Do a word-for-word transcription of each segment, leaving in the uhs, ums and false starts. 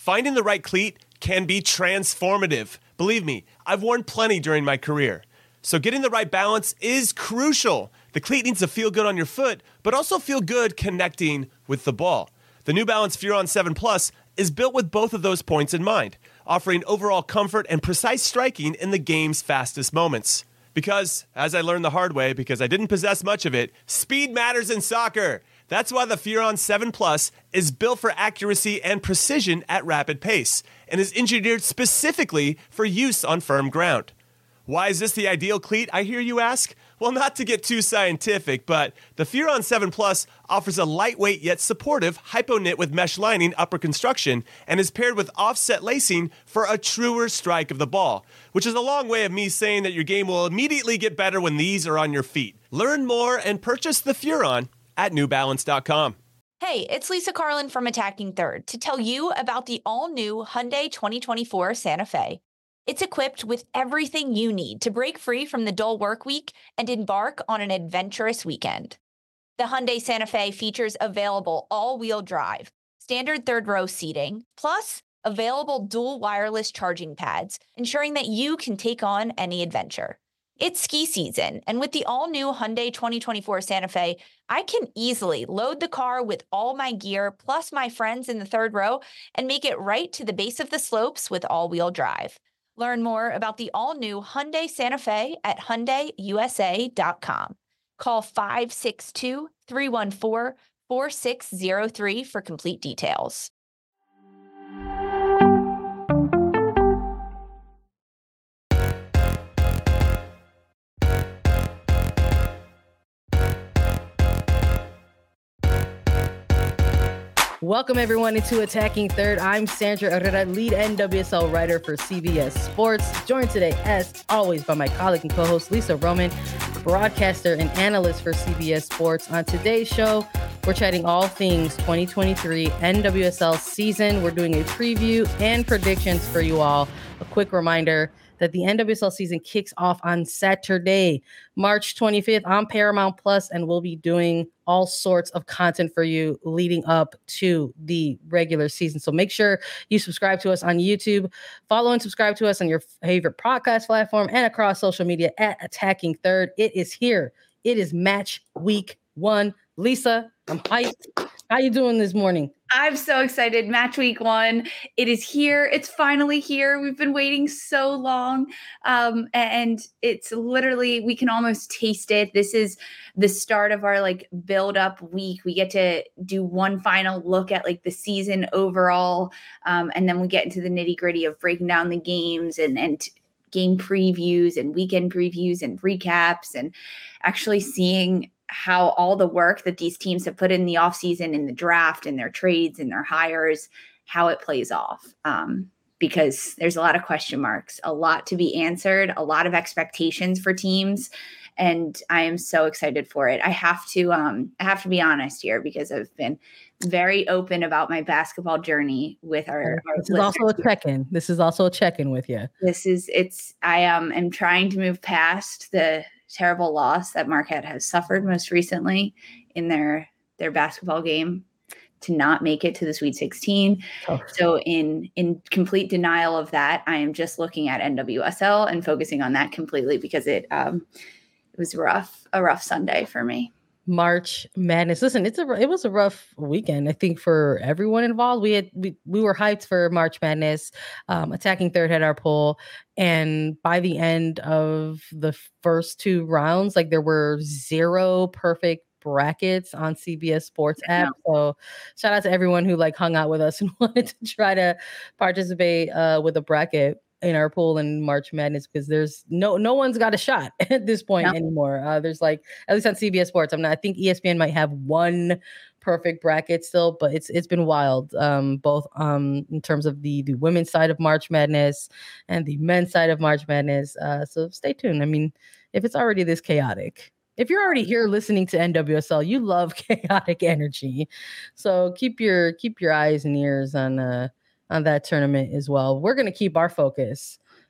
Finding the right cleat can be transformative. Believe me, I've worn plenty during my career. So getting the right balance is crucial. The cleat needs to feel good on your foot, but also feel good connecting with the ball. The New Balance Furon seven Plus is built with both of those points in mind, offering overall comfort and precise striking in the game's fastest moments. Because, as I learned the hard way, because I didn't possess much of it, speed matters in soccer. That's why the Furon seven Plus is built for accuracy and precision at rapid pace, and is engineered specifically for use on firm ground. Why is this the ideal cleat, I hear you ask? Well, not to get too scientific, but the Furon seven Plus offers a lightweight yet supportive hypo-knit with mesh lining upper construction and is paired with offset lacing for a truer strike of the ball, which is a long way of me saying that your game will immediately get better when these are on your feet. Learn more and purchase the Furon at new balance dot com. Hey, it's Lisa Carlin from Attacking Third to tell you about the all-new Hyundai twenty twenty-four Santa Fe. It's equipped with everything you need to break free from the dull work week and embark on an adventurous weekend. The Hyundai Santa Fe features available all-wheel drive, standard third-row seating, plus available dual wireless charging pads, ensuring that you can take on any adventure. It's ski season, and with the all-new Hyundai twenty twenty-four Santa Fe, I can easily load the car with all my gear plus my friends in the third row and make it right to the base of the slopes with all-wheel drive. Learn more about the all-new Hyundai Santa Fe at Hyundai U S A dot com. Call five six two, three one four, four six zero three for complete details. Welcome, everyone, into Attacking Third. I'm Sandra Herrera, lead N W S L writer for C B S Sports. Joined today, as always, by my colleague and co-host, Lisa Roman, broadcaster and analyst for C B S Sports. On today's show, we're chatting all things twenty twenty-three N W S L season. We're doing a preview and predictions for you all. A quick reminder that the N W S L season kicks off on Saturday, March twenty-fifth on Paramount Plus, and we'll be doing all sorts of content for you leading up to the regular season. So make sure you subscribe to us on YouTube, follow and subscribe to us on your favorite podcast platform and across social media at Attacking Third. It is here. It is match week one. Lisa, I'm hyped. How you doing this morning? I'm so excited. Match week one. It is here. It's finally here. We've been waiting so long. Um, and it's literally, we can almost taste it. This is the start of our like build up week. We get to do one final look at like the season overall. Um, and then we get into the nitty gritty of breaking down the games and, and game previews and weekend previews and recaps and actually seeing how all the work that these teams have put in the offseason, in the draft, in their trades, in their hires, how it plays off. Um, because there's a lot of question marks, a lot to be answered, a lot of expectations for teams. And I am so excited for it. I have to, um, I have to be honest here because I've been very open about my basketball journey with our, our This is also a check-in. This is also a check-in with you. This is, it's, I um, am trying to move past the terrible loss that Marquette has suffered most recently in their their basketball game to not make it to the Sweet sixteen. Oh. So in in complete denial of that, I am just looking at N W S L and focusing on that completely because it um it was rough, a rough Sunday for me. March Madness. Listen, it's a it was a rough weekend, I think, for everyone involved. We had we, we were hyped for March Madness. Um, Attacking Third had our poll, and by the end of the first two rounds, like there were zero perfect brackets on C B S Sports app. So shout out to everyone who like hung out with us and wanted to try to participate uh, with a bracket in our pool in March Madness, because there's no no one's got a shot at this point no. anymore. Uh, there's like, at least on C B S Sports, I'm not. I think E S P N might have one perfect bracket still, but it's it's been wild. Um, both um in terms of the the women's side of March Madness and the men's side of March Madness. Uh, so stay tuned. I mean, if it's already this chaotic, if you're already here listening to N W S L, you love chaotic energy. So keep your keep your eyes and ears on uh. on that tournament as well. We're going to keep our focus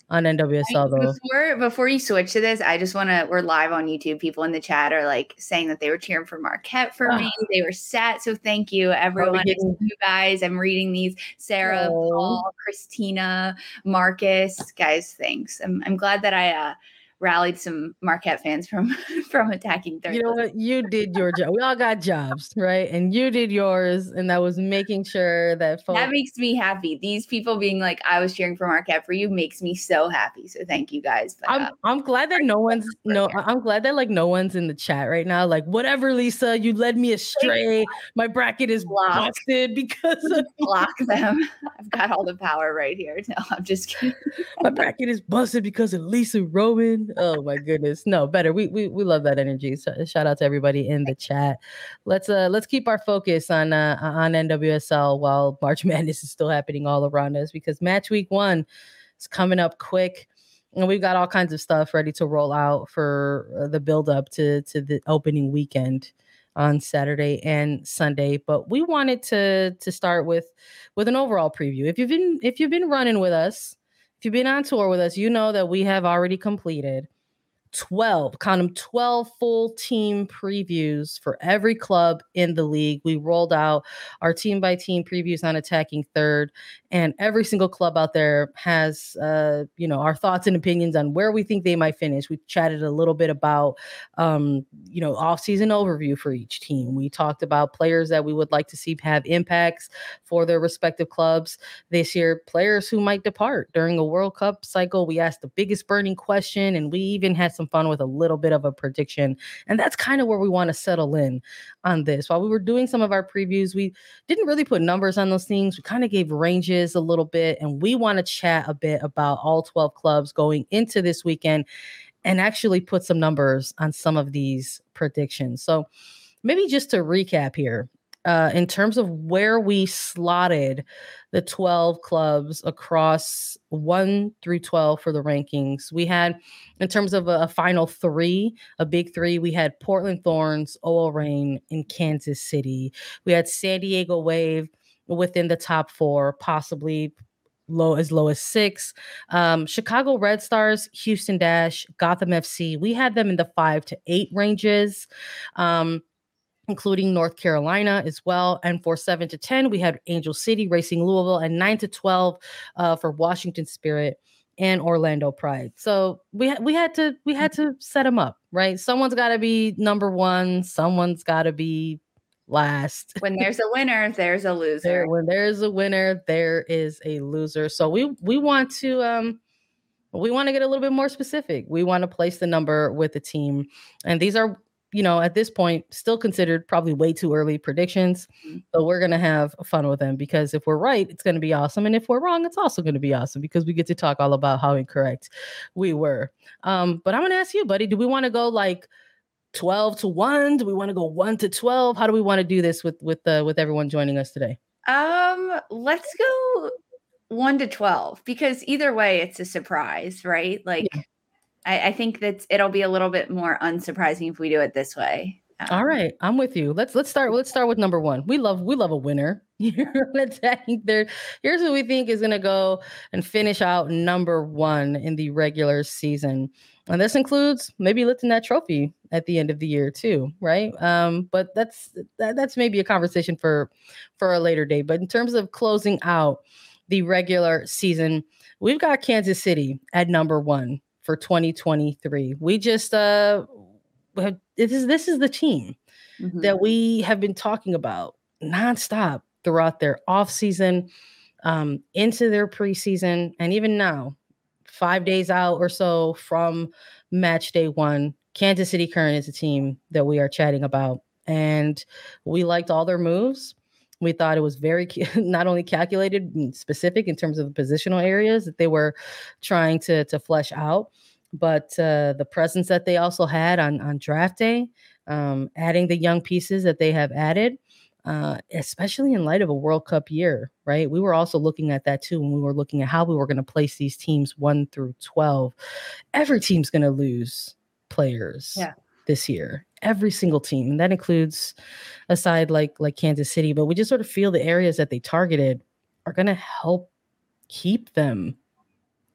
on N W S L though. Before before you switch to this, I just want to. We're live on YouTube. People in the chat are like saying that they were cheering for Marquette for me. They were sad. So thank you, everyone. getting- You guys, I'm reading these. Sarah, Oh. Paul, Christina, Marcus. Guys, thanks. I'm I'm glad that I uh, rallied some Marquette fans from from attacking third. You know what? You did your job. We all got jobs, right? And you did yours, and that was making sure that folks. That makes me happy. These people being like, I was cheering for Marquette for you makes me so happy. So thank you guys. But, I'm uh, I'm glad that no one's no I'm glad that like no one's in the chat right now. Like, whatever, Lisa, you led me astray. My bracket is Blocked. busted because of block them. I've got all the power right here. No, I'm just kidding. my bracket is busted because of Lisa Rowan. Oh my goodness. No, better. We we we love that energy. So shout out to everybody in the chat. Let's uh let's keep our focus on uh on N W S L while March Madness is still happening all around us, because match week one is coming up quick. And we've got all kinds of stuff ready to roll out for uh, the build up to to the opening weekend on Saturday and Sunday. But we wanted to to start with with an overall preview. If you've been if you've been running with us, if you've been on tour with us, you know that we have already completed twelve, count them, twelve full team previews for every club in the league. We rolled out our team by team previews on Attacking Third, and every single club out there has, uh, you know, our thoughts and opinions on where we think they might finish. We chatted a little bit about, um, you know, off-season overview for each team. We talked about players that we would like to see have impacts for their respective clubs this year, players who might depart during a World Cup cycle. We asked the biggest burning question, and we even had some fun with a little bit of a prediction. And that's kind of where we want to settle in on this. While we were doing some of our previews, we didn't really put numbers on those things. We kind of gave ranges a little bit, and we want to chat a bit about all twelve clubs going into this weekend and actually put some numbers on some of these predictions. So maybe just to recap here, uh, in terms of where we slotted the twelve clubs across one through twelve for the rankings, we had, in terms of a, a final three, a big three, we had Portland Thorns, O L Reign, and Kansas City. We had San Diego Wave within the top four, possibly low as low as six. Um, Chicago Red Stars, Houston Dash, Gotham F C. We had them in the five to eight ranges. Um, including North Carolina as well. And for seven to ten, we had Angel City, Racing Louisville, and nine to twelve uh, for Washington Spirit and Orlando Pride. So we ha- we had to we had to set them up, right? Someone's got to be number one. Someone's got to be last. When there's a winner, there's a loser. There, when there's a winner, there is a loser. So we we want to um we want to get a little bit more specific. We want to place the number with the team, and these are, you know, at this point, still considered probably way too early predictions, but we're going to have fun with them, because if we're right, it's going to be awesome. And if we're wrong, it's also going to be awesome, because we get to talk all about how incorrect we were. Um, but I'm going to ask you, buddy, do we want to go like twelve to one? Do we want to go one to twelve? How do we want to do this with, with, uh, with everyone joining us today? Um, let's go one to twelve, because either way, it's a surprise, right? Like, yeah. I, I think that it'll be a little bit more unsurprising if we do it this way. Um, All right, I'm with you. Let's let's start. Let's start with number one. We love we love a winner. You're attacking third. Here's who we think is going to go and finish out number one in the regular season, and this includes maybe lifting that trophy at the end of the year too, right? Um, but that's that, that's maybe a conversation for for a later day. But in terms of closing out the regular season, we've got Kansas City at number one for twenty twenty-three. We just uh have, this is this is the team mm-hmm. that we have been talking about nonstop throughout their offseason, um, into their preseason, and even now, five days out or so from match day one. Kansas City Current is a team that we are chatting about, and we liked all their moves. We thought it was very not only calculated and specific in terms of the positional areas that they were trying to, to flesh out, but uh, the presence that they also had on, on draft day, um, adding the young pieces that they have added, uh, especially in light of a World Cup year, right? We were also looking at that too when we were looking at how we were going to place these teams one through twelve. Every team's going to lose players. Yeah. This year, every single team, and that includes a side like like Kansas City, but we just sort of feel the areas that they targeted are going to help keep them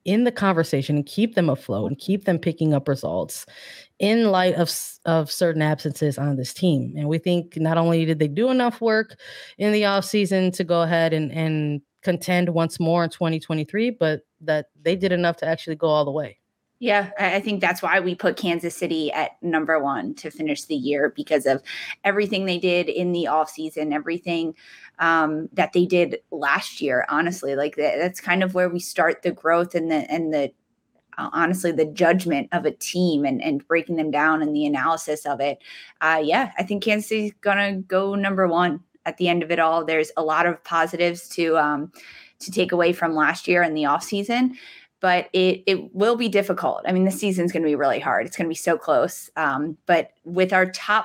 in the conversation and keep them afloat and keep them picking up results in light of of certain absences on this team. And we think not only did they do enough work in the offseason to go ahead and, and contend once more in twenty twenty-three, but that they did enough to actually go all the way. Yeah, I think that's why we put Kansas City at number one to finish the year, because of everything they did in the offseason, everything um, that they did last year. Honestly, like that, that's kind of where we start the growth and the and the uh, honestly the judgment of a team and and breaking them down and the analysis of it. Uh, yeah, I think Kansas City's gonna go number one at the end of it all. There's a lot of positives to um, to take away from last year in the offseason. But it it will be difficult. I mean, this season's going to be really hard. It's going to be so close. Um, but with our top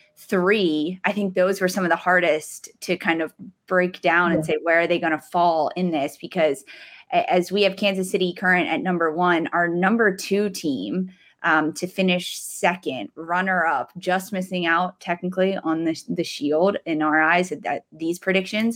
three, I think those were some of the hardest to kind of break down yeah. and say, where are they going to fall in this? Because as we have Kansas City current at number one, our number two team um, to finish second, runner up, just missing out technically on the, the Shield in our eyes at that, these predictions,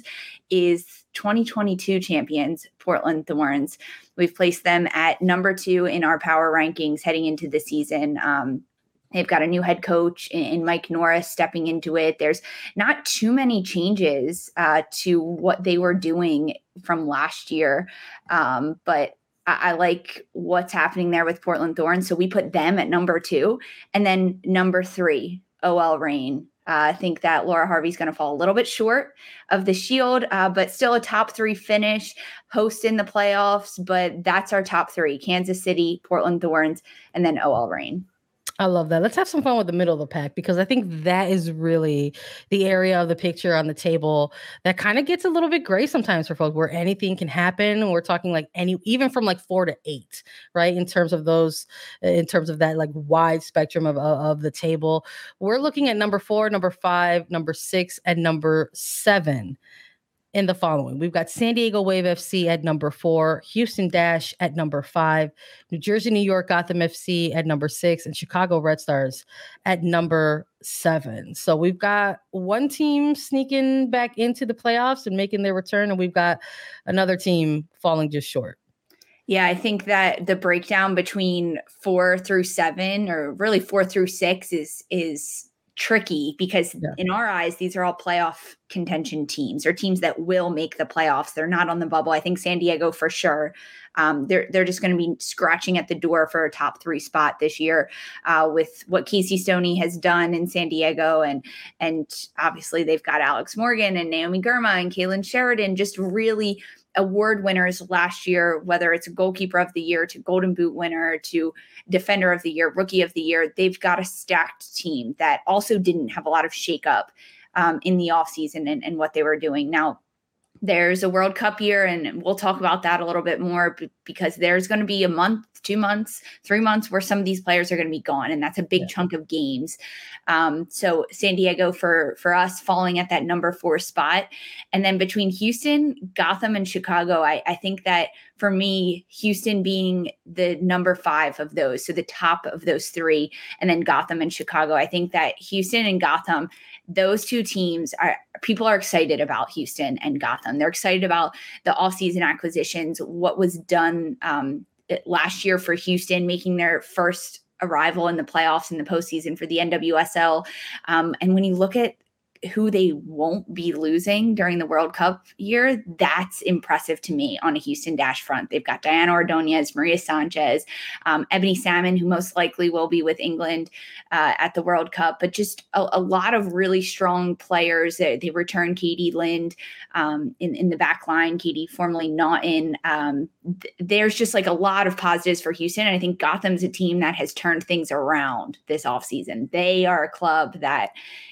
is twenty twenty-two champions, Portland Thorns. We've placed them at number two in our power rankings heading into the season. Um, they've got a new head coach in, in Mike Norris stepping into it. There's not too many changes uh, to what they were doing from last year, um, but I, I like what's happening there with Portland Thorns. So we put them at number two, and then number three, O L Reign. Uh, I think that Laura Harvey's going to fall a little bit short of the Shield, uh, but still a top three finish, host in the playoffs. But that's our top three: Kansas City, Portland Thorns, and then O L Reign. I love that. Let's have some fun with the middle of the pack, because I think that is really the area of the picture on the table that kind of gets a little bit gray sometimes for folks, where anything can happen. We're talking like any, even from like four to eight, right? In terms of those, in terms of that like wide spectrum of, of, of the table. We're looking at number four, number five, number six, and number seven in the following. We've got San Diego Wave F C at number four, Houston Dash at number five, New Jersey, New York, Gotham F C at number six, and Chicago Red Stars at number seven. So we've got one team sneaking back into the playoffs and making their return, and we've got another team falling just short. Yeah, I think that the breakdown between four through seven, or really four through six, is is tricky, because yeah. in our eyes, these are all playoff contention teams, or teams that will make the playoffs. They're not on the bubble. I think San Diego for sure. Um, they're they're just going to be scratching at the door for a top three spot this year, uh, with what Casey Stoney has done in San Diego, and and obviously they've got Alex Morgan and Naomi Girma and Kaylin Sheridan, just really award winners last year, whether it's a goalkeeper of the year to golden boot winner to defender of the year, rookie of the year. They've got a stacked team that also didn't have a lot of shakeup um, in the offseason and, and what they were doing. Now, there's a World Cup year, and we'll talk about that a little bit more, because there's going to be a month, two months, three months where some of these players are going to be gone, and that's a big yeah. chunk of games. Um, so San Diego for for us falling at that number four spot. And then between Houston, Gotham, and Chicago, I, I think that for me, Houston being the number five of those, so the top of those three, and then Gotham and Chicago, I think that Houston and Gotham, those two teams are, people are excited about Houston and Gotham. They're excited about the offseason acquisitions, what was done um, last year for Houston, making their first arrival in the playoffs in the postseason for the N W S L. Um, and when you look at who they won't be losing during the World Cup year, that's impressive to me on a Houston Dash front. They've got Diana Ordonez, Maria Sanchez, um, Ebony Salmon, who most likely will be with England uh, at the World Cup, but just a, a lot of really strong players. They, they return Katie Lind um, in, in the back line, Katie formerly not in. Um, th- there's just like a lot of positives for Houston. And I think Gotham's a team that has turned things around this offseason. They are a club that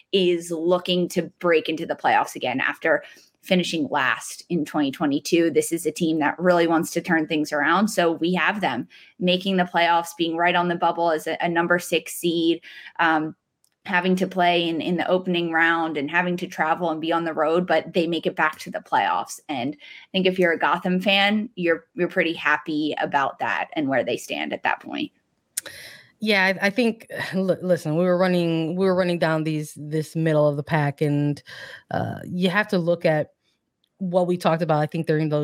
is looking to break into the playoffs again after finishing last in twenty twenty-two. This is a team that really wants to turn things around. So we have them making the playoffs, being right on the bubble as a, a number six seed, um, having to play in, in the opening round and having to travel and be on the road, but they make it back to the playoffs. And I think if you're a Gotham fan, you're you're pretty happy about that and where they stand at that point. Yeah, I, I think. L- listen, we were running, we were running down these this middle of the pack, and uh, you have to look at what we talked about. I think during those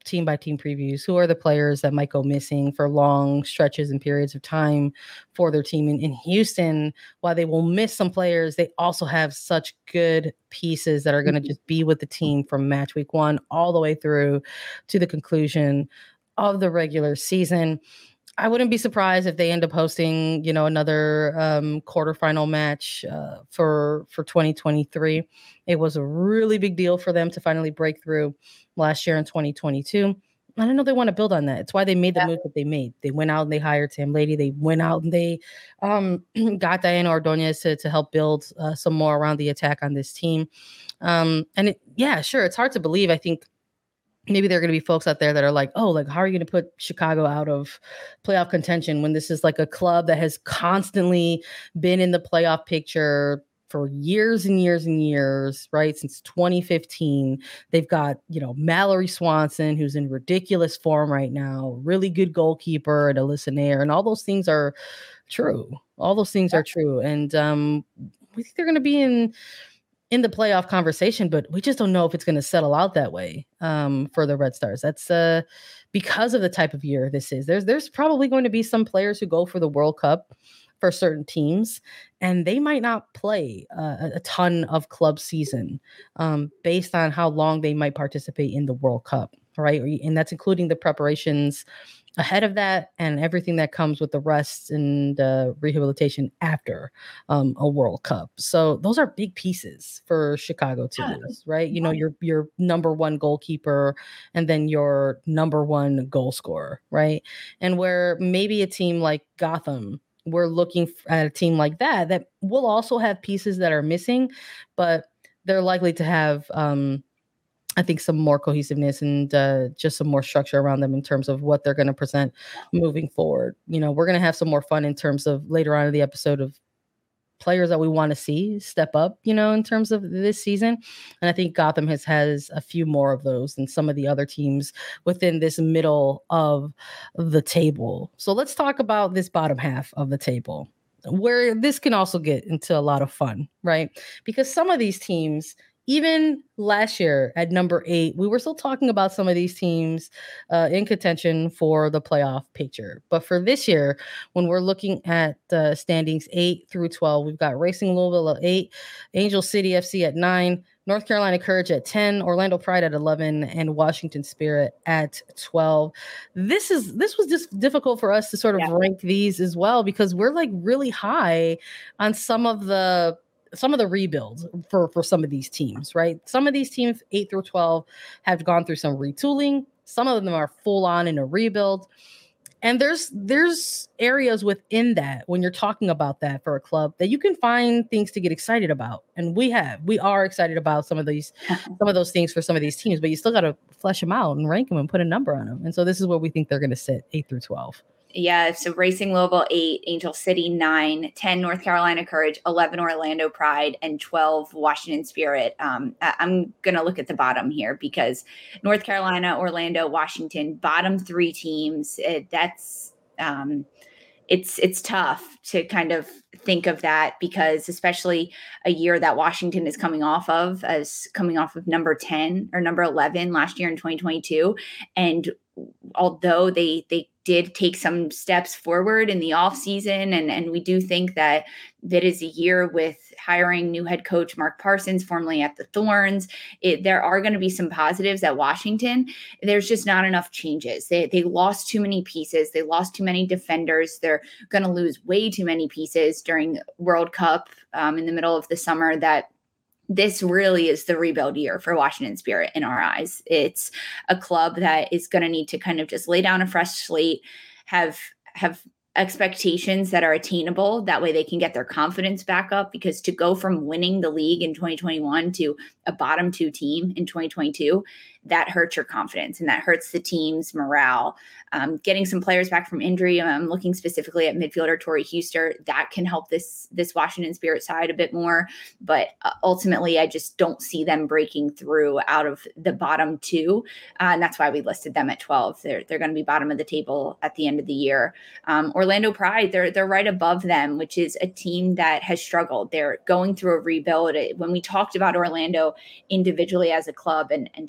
team by team previews. Who are the players that might go missing for long stretches and periods of time for their team? In, in Houston, while they will miss some players, they also have such good pieces that are going to just be with the team from match week one all the way through to the conclusion of the regular season. I wouldn't be surprised if they end up hosting, you know, another um, quarterfinal match uh, for for twenty twenty-three. It was a really big deal for them to finally break through last year in twenty twenty-two. I don't know they want to build on that. It's why they made the yeah. move that they made. They went out and they hired Sam Lady. They went out and they um, got Diana Ordonez to, to help build uh, some more around the attack on this team. Um, and it, yeah, sure, it's hard to believe. I think maybe there are going to be folks out there that are like, oh, like, how are you going to put Chicago out of playoff contention when this is like a club that has constantly been in the playoff picture for years and years and years, right? Since twenty fifteen, they've got, you know, Mallory Swanson, who's in ridiculous form right now, really good goalkeeper, and Alyssa Nair, and all those things are true. All those things are true. And um, we think they're going to be in in the playoff conversation, but we just don't know if it's going to settle out that way um, for the Red Stars. That's uh, because of the type of year this is. There's there's probably going to be some players who go for the World Cup for certain teams, and they might not play uh, a ton of club season um, based on how long they might participate in the World Cup, right? And that's including the preparations ahead of that and everything that comes with the rest and uh, rehabilitation after um, a World Cup. So those are big pieces for Chicago to lose, right? You know, your your number one goalkeeper and then your number one goal scorer, right? And where maybe a team like Gotham, we're looking at a team like that that will also have pieces that are missing, but they're likely to have um, I think some more cohesiveness and uh, just some more structure around them in terms of what they're going to present moving forward. You know, we're going to have some more fun in terms of later on in the episode of players that we want to see step up, you know, in terms of this season. And I think Gotham has has a few more of those than some of the other teams within this middle of the table. So let's talk about this bottom half of the table, where this can also get into a lot of fun, right? Because some of these teams, even last year at number eight, we were still talking about some of these teams uh, in contention for the playoff picture. But for this year, when we're looking at the standings eight through twelve, we've got Racing Louisville at eight, Angel City F C at nine, North Carolina Courage at ten, Orlando Pride at eleven, and Washington Spirit at twelve. This is this was just difficult for us to sort of yeah. rank these as well, because we're like really high on some of the some of the rebuilds for, for some of these teams, right? Some of these teams, eight through twelve, have gone through some retooling. Some of them are full on in a rebuild. And there's there's areas within that, when you're talking about that for a club, that you can find things to get excited about. And we have, we are excited about some of these, some of those things for some of these teams, but you still got to flesh them out and rank them and put a number on them. And so this is where we think they're going to sit, eight through twelve. Yeah, so Racing Louisville, eight, Angel City, nine, ten, North Carolina Courage, eleven, Orlando Pride, and twelve, Washington Spirit. Um, I- I'm going to look at the bottom here because North Carolina, Orlando, Washington, bottom three teams, it, that's um, it's it's tough to kind of think of that, because especially a year that Washington is coming off of, as coming off of number ten or number eleven last year in twenty twenty-two. And although they they did take some steps forward in the offseason, and, and we do think that that is a year with hiring new head coach Mark Parsons, formerly at the Thorns. It, there are going to be some positives at Washington. There's just not enough changes. They, they lost too many pieces. They lost too many defenders. They're going to lose way too many pieces during World Cup um, in the middle of the summer, that this really is the rebuild year for Washington Spirit in our eyes. It's a club that is going to need to kind of just lay down a fresh slate, have have expectations that are attainable. That way they can get their confidence back up, because to go from winning the league in twenty twenty-one to a bottom two team in twenty twenty-two, that hurts your confidence and that hurts the team's morale. Um, getting some players back from injury, I'm looking specifically at midfielder Tori Huster. That can help this this Washington Spirit side a bit more. But uh, ultimately, I just don't see them breaking through out of the bottom two. Uh, and that's why we listed them at twelve. They're, they're going to be bottom of the table at the end of the year. Um, Orlando Pride, they're, they're right above them, which is a team that has struggled. They're going through a rebuild. When we talked about Orlando individually as a club and, and how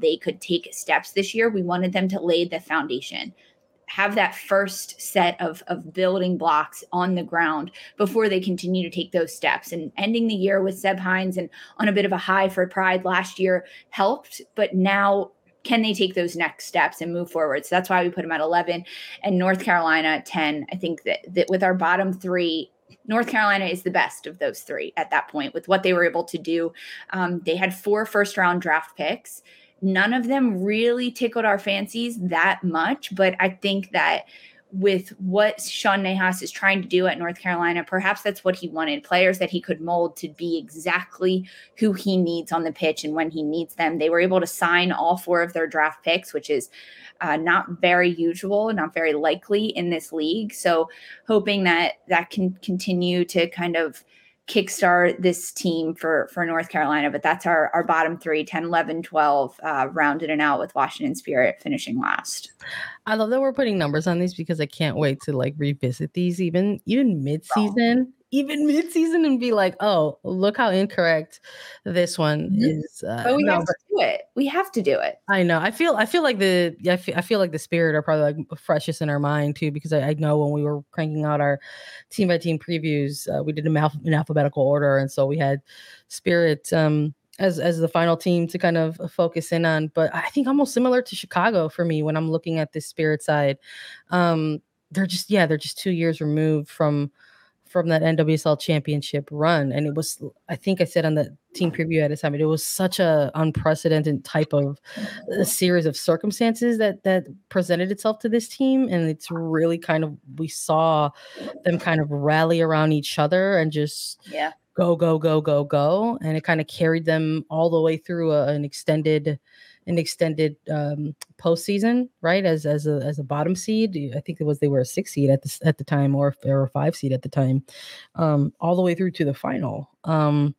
they could take steps this year. We wanted them to lay the foundation, have that first set of, of building blocks on the ground before they continue to take those steps. And ending the year with Seb Hines and on a bit of a high for Pride last year helped, but now can they take those next steps and move forward? So that's why we put them at eleven and North Carolina at ten. I think that, that with our bottom three, North Carolina is the best of those three at that point with what they were able to do. Um, they had four first round draft picks. None of them really tickled our fancies that much, but I think that with what Sean Nahas is trying to do at North Carolina, perhaps that's what he wanted, players that he could mold to be exactly who he needs on the pitch and when he needs them. They were able to sign all four of their draft picks, which is uh, not very usual, not very likely in this league. So hoping that that can continue to kind of kickstart this team for, for North Carolina. But that's our, our bottom three, ten, eleven, twelve, uh, rounded and out with Washington Spirit finishing last. I love that we're putting numbers on these because I can't wait to like revisit these even, even mid-season. Oh. Even mid-season and be like, oh, look how incorrect this one mm-hmm. is. Uh, but we no, have to do it. We have to do it. I know. I feel. I feel like the. I feel, I feel like the Spirit are probably like freshest in our mind too, because I, I know when we were cranking out our team by team previews, uh, we did them alph- in alphabetical order, and so we had Spirit um, as as the final team to kind of focus in on. But I think almost similar to Chicago for me when I'm looking at this Spirit side. Um, they're just yeah, they're just two years removed from. from that N W S L championship run. And it was, I think I said on the team preview at the time, it was such a unprecedented type of a series of circumstances that, that presented itself to this team. And it's really kind of, we saw them kind of rally around each other and just yeah. go, go, go, go, go. And it kind of carried them all the way through a, an extended an extended um, postseason, right? As as a as a bottom seed, I think it was they were a six seed at the at the time, or they were a five seed at the time, um, all the way through to the final, um,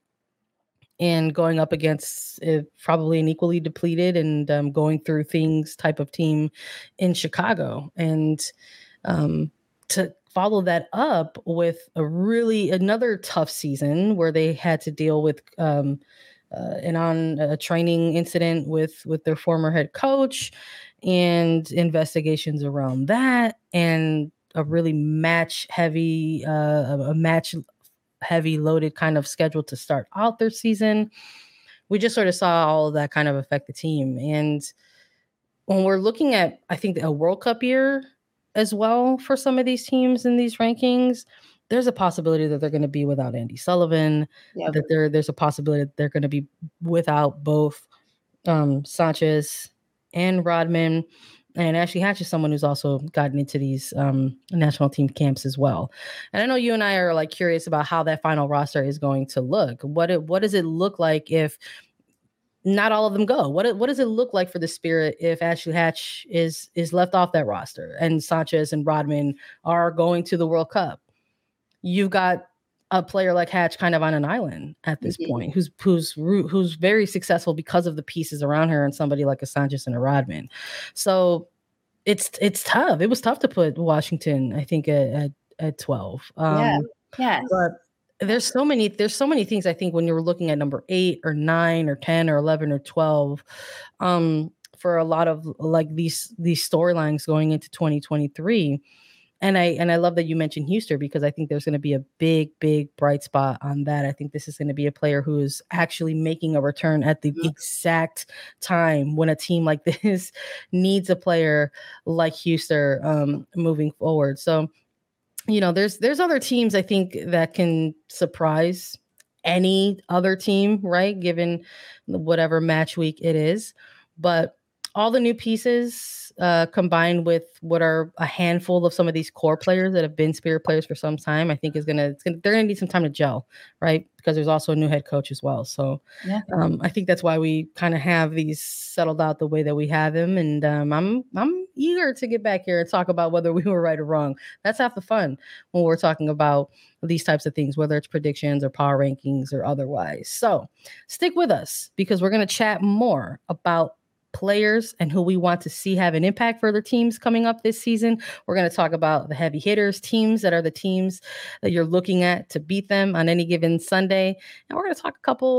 and going up against uh, probably an equally depleted and um, going through things type of team in Chicago, and um, to follow that up with a really another tough season where they had to deal with. Um, Uh, and on a training incident with with their former head coach and investigations around that and a really match heavy uh, a match heavy loaded kind of schedule to start out their season. We just sort of saw all of that kind of affect the team. And when we're looking at, I think, a World Cup year as well for some of these teams in these rankings, there's a possibility that they're going to be without Andy Sullivan, yep. that there, there's a possibility that they're going to be without both um, Sanchez and Rodman. And Ashley Hatch is someone who's also gotten into these um, national team camps as well. And I know you and I are like curious about how that final roster is going to look. What it, what does it look like if not all of them go? What what does it look like for the Spirit if Ashley Hatch is is left off that roster and Sanchez and Rodman are going to the World Cup? You've got a player like Hatch kind of on an island at this mm-hmm. point, who's who's who's very successful because of the pieces around her and somebody like a Sanchez and a Rodman. So it's it's tough. It was tough to put Washington, I think, at at, at twelve. Um, yeah, yeah. But there's so many there's so many things I think when you're looking at number eight or nine or ten or eleven or twelve, um, for a lot of like these these storylines going into twenty twenty-three. And I and I love that you mentioned Huster because I think there's going to be a big, big bright spot on that. I think this is going to be a player who is actually making a return at the mm-hmm. exact time when a team like this needs a player like Huster um, moving forward. So, you know, there's there's other teams I think that can surprise any other team, right? Given whatever match week it is, but all the new pieces uh, combined with what are a handful of some of these core players that have been Spirit players for some time, I think is gonna, it's gonna they're gonna need some time to gel, right? Because there's also a new head coach as well. So yeah. um, I think that's why we kind of have these settled out the way that we have them. And um, I'm I'm eager to get back here and talk about whether we were right or wrong. That's half the fun when we're talking about these types of things, whether it's predictions or power rankings or otherwise. So stick with us because we're gonna chat more about players and who we want to see have an impact for other teams coming up this season. We're going to talk about the heavy hitters, teams that are the teams that you're looking at to beat them on any given Sunday. And we're going to talk a couple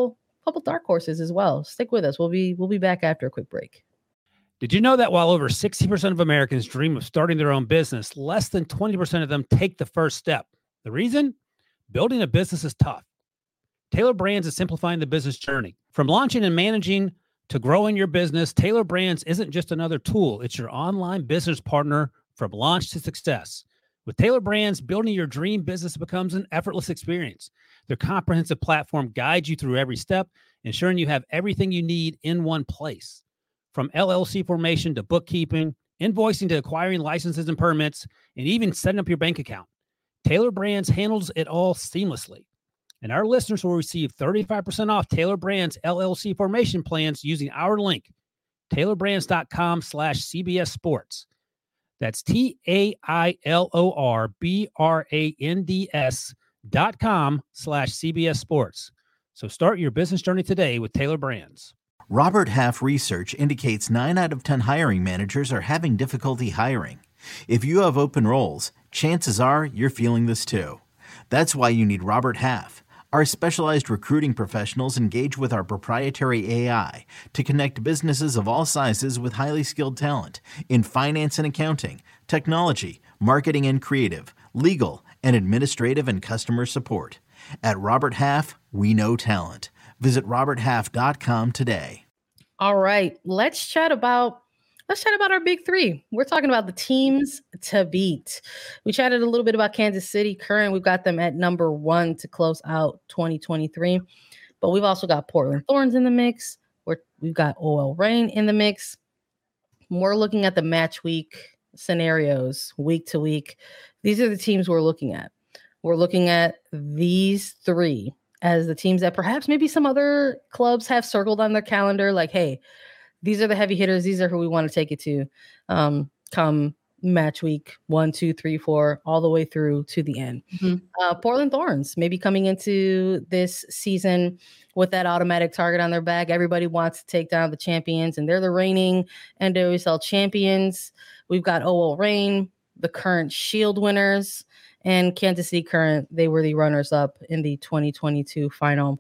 couple dark horses as well. Stick with us. We'll be we'll be back after a quick break. Did you know that while over sixty percent of Americans dream of starting their own business, less than twenty percent of them take the first step? The reason? Building a business is tough. Taylor Brands is simplifying the business journey. From launching and managing to growing your business, Taylor Brands isn't just another tool. It's your online business partner from launch to success. With Taylor Brands, building your dream business becomes an effortless experience. Their comprehensive platform guides you through every step, ensuring you have everything you need in one place. From L L C formation to bookkeeping, invoicing to acquiring licenses and permits, and even setting up your bank account, Taylor Brands handles it all seamlessly. And our listeners will receive thirty-five percent off Taylor Brands L L C formation plans using our link, taylorbrands.com slash CBS Sports. That's T A I L O R B R A N D S dot com slash CBS Sports. So start your business journey today with Taylor Brands. Robert Half research indicates nine out of ten hiring managers are having difficulty hiring. If you have open roles, chances are you're feeling this too. That's why you need Robert Half. Our specialized recruiting professionals engage with our proprietary A I to connect businesses of all sizes with highly skilled talent in finance and accounting, technology, marketing and creative, legal, and administrative and customer support. At Robert Half, we know talent. Visit robert half dot com today. All right, let's chat about let's chat about our big three. We're talking about the teams to beat. We chatted a little bit about Kansas City Current. We've got them at number one to close out twenty twenty-three, but we've also got Portland Thorns in the mix. We're, we've got O L Reign in the mix. We're looking at the match week scenarios week to week. These are the teams we're looking at. We're looking at these three as the teams that perhaps maybe some other clubs have circled on their calendar, like, hey, these are the heavy hitters. These are who we want to take it to um, come match week one, two, three, four, all the way through to the end. Mm-hmm. Uh, Portland Thorns maybe coming into this season with that automatic target on their back. Everybody wants to take down the champions, and they're the reigning N W S L champions. We've got O L Reign, the current Shield winners, and Kansas City Current. They were the runners-up in the twenty twenty-two final.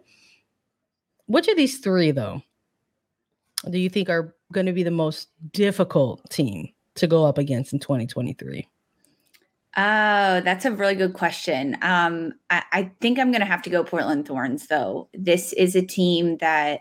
Which of these three, though, do you think are going to be the most difficult team to go up against in twenty twenty-three? Oh, that's a really good question. Um, I, I think I'm going to have to go Portland Thorns, though. This is a team that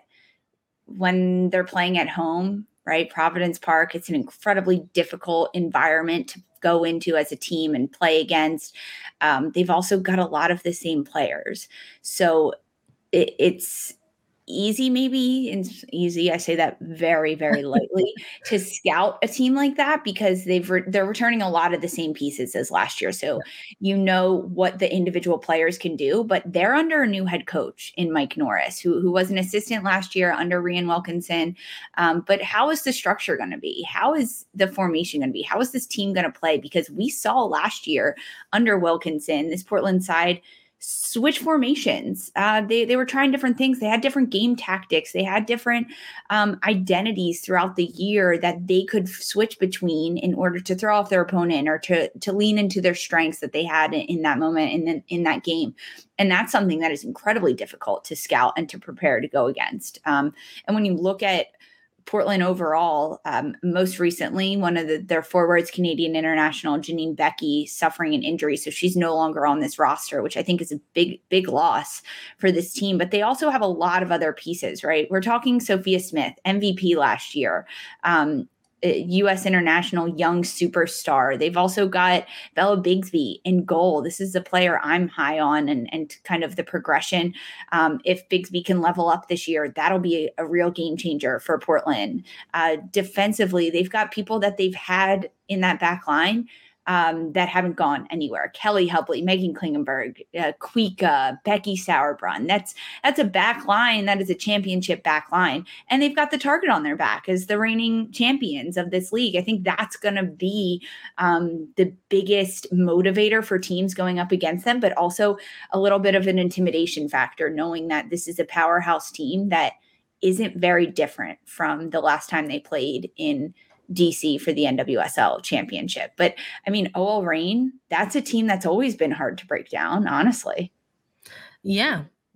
when they're playing at home, right, Providence Park, it's an incredibly difficult environment to go into as a team and play against. Um, they've also got a lot of the same players. So it, it's easy, maybe, and easy, I say that very, very lightly, to scout a team like that because they've re- they're returning a lot of the same pieces as last year. So you know what the individual players can do, but they're under a new head coach in Mike Norris, who, who was an assistant last year under Rian Wilkinson. Um, but how is the structure going to be? How is the formation going to be? How is this team going to play? Because we saw last year under Wilkinson, this Portland side switch formations. Uh, they they were trying different things. They had different game tactics. They had different um, identities throughout the year that they could switch between in order to throw off their opponent or to to lean into their strengths that they had in, in that moment in the, in that game. And that's something that is incredibly difficult to scout and to prepare to go against. Um, and when you look at Portland overall, um, most recently, one of the, their forwards, Canadian international Janine Becky, suffering an injury. So she's no longer on this roster, which I think is a big, big loss for this team. But they also have a lot of other pieces, right? We're talking Sophia Smith, M V P last year. Um, U S international young superstar. They've also got Bella Bigsby in goal. This is a player I'm high on and, and kind of the progression. Um, if Bigsby can level up this year, that'll be a, a real game changer for Portland. Uh, defensively, they've got people that they've had in that back line Um, that haven't gone anywhere. Kelly Hubley, Megan Klingenberg, uh, Kuika, Becky Sauerbrunn. That's that's a back line. That is a championship back line. And they've got the target on their back as the reigning champions of this league. I think that's going to be um, the biggest motivator for teams going up against them, but also a little bit of an intimidation factor, knowing that this is a powerhouse team that isn't very different from the last time they played in D C for the N W S L championship. But I mean, O L Reign, that's a team that's always been hard to break down, honestly. Yeah.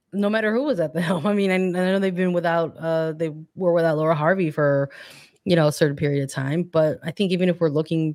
no matter who was at the helm. I mean, I, I know they've been without, uh, they were without Laura Harvey for, you know, a certain period of time. But I think even if we're looking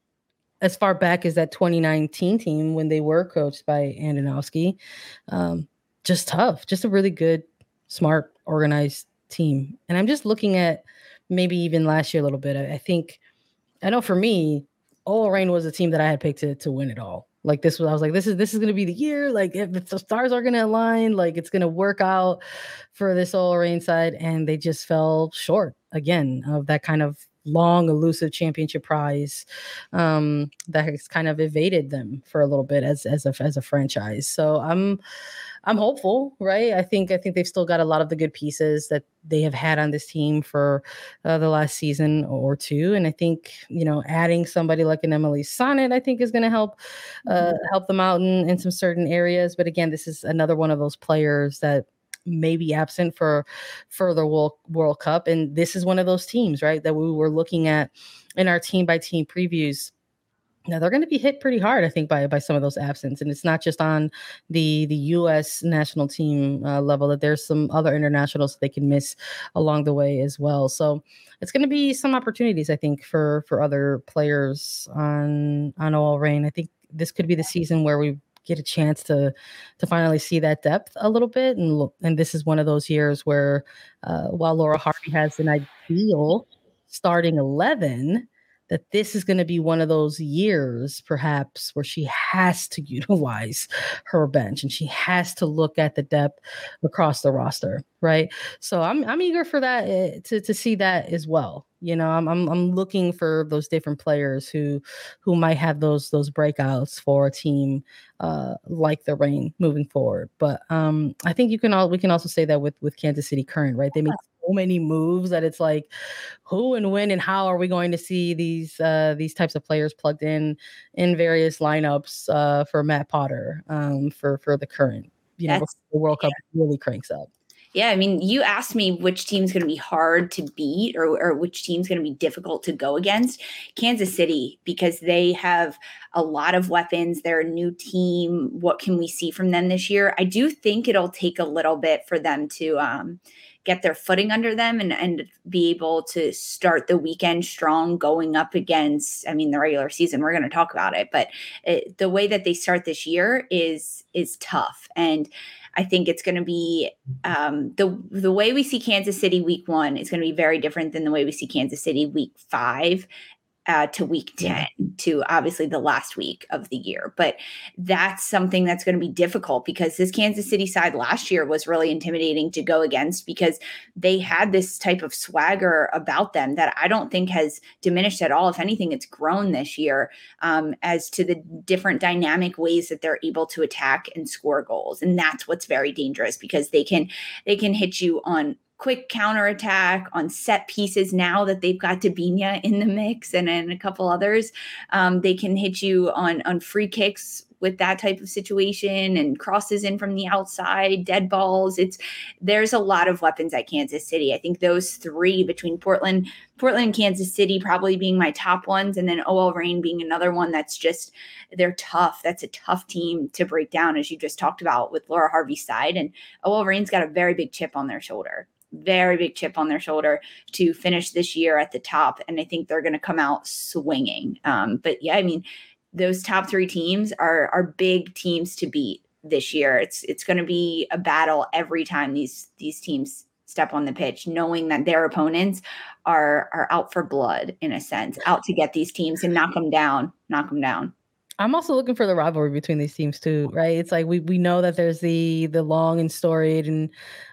as far back as that twenty nineteen team when they were coached by Andonovski, um, just tough, just a really good, smart, organized team. And I'm just looking at maybe even last year a little bit. I, I think, I know for me, O L Reign was a team that I had picked to, to win it all. Like this was, I was like, this is this is going to be the year. Like if the stars are going to align, like it's going to work out for this O L Reign side, and they just fell short again of that kind of long, elusive championship prize um, that has kind of evaded them for a little bit as as a as a franchise. So I'm I'm hopeful, right? I think I think they've still got a lot of the good pieces that they have had on this team for uh, the last season or two, and I think you know adding somebody like an Emily Sonnet, I think, is going to help uh, help them out in, in some certain areas. But again, this is another one of those players that may be absent for further World World Cup, and this is one of those teams, right, that we were looking at in our team by team previews. Now they're going to be hit pretty hard, I think, by by some of those absence, and it's not just on the the U S national team uh, level. That there's some other internationals they can miss along the way as well. So it's going to be some opportunities, I think, for for other players on on O L Reign. I think this could be the season where we get a chance to to finally see that depth a little bit, and look, and this is one of those years where uh, while Laura Harvey has an ideal starting eleven, that this is going to be one of those years, perhaps, where she has to utilize her bench and she has to look at the depth across the roster, right? So I'm I'm eager for that uh, to to see that as well. You know, I'm I'm I'm looking for those different players who who might have those those breakouts for a team uh, like the Reign moving forward. But um, I think you can all we can also say that with with Kansas City Current, right? They make so many moves that it's like, who and when and how are we going to see these uh, these types of players plugged in in various lineups uh, for Matt Potter um, for for the Current? You know, That's, before the World Cup yeah. really cranks up. Yeah, I mean, you asked me which team's going to be hard to beat or, or which team's going to be difficult to go against. Kansas City, because they have a lot of weapons. They're a new team. What can we see from them this year? I do think it'll take a little bit for them to um, get their footing under them and, and be able to start the weekend strong going up against, I mean, the regular season. We're going to talk about it, but it, the way that they start this year is is tough. And I think it's going to be um, the the way we see Kansas City week one is going to be very different than the way we see Kansas City week five uh, to week ten to obviously the last week of the year. But that's something that's going to be difficult because this Kansas City side last year was really intimidating to go against because they had this type of swagger about them that I don't think has diminished at all. If anything, it's grown this year um, as to the different dynamic ways that they're able to attack and score goals. And that's what's very dangerous because they can they can hit you on quick counterattack, on set pieces now that they've got Dabinia in the mix and, and a couple others. Um, they can hit you on, on free kicks with that type of situation and crosses in from the outside, dead balls. It's there's a lot of weapons at Kansas City. I think those three between Portland, Portland, Kansas City probably being my top ones, and then O L Reign being another one that's just they're tough. That's a tough team to break down, as you just talked about with Laura Harvey's side. And O L Reign's got a very big chip on their shoulder. Very big chip on their shoulder to finish this year at the top. And I think they're going to come out swinging. Um, but yeah, I mean, those top three teams are, are big teams to beat this year. It's, it's going to be a battle every time these, these teams step on the pitch, knowing that their opponents are, are out for blood in a sense, out to get these teams and knock them down, knock them down. I'm also looking for the rivalry between these teams too, right? It's like we we know that there's the the long and storied and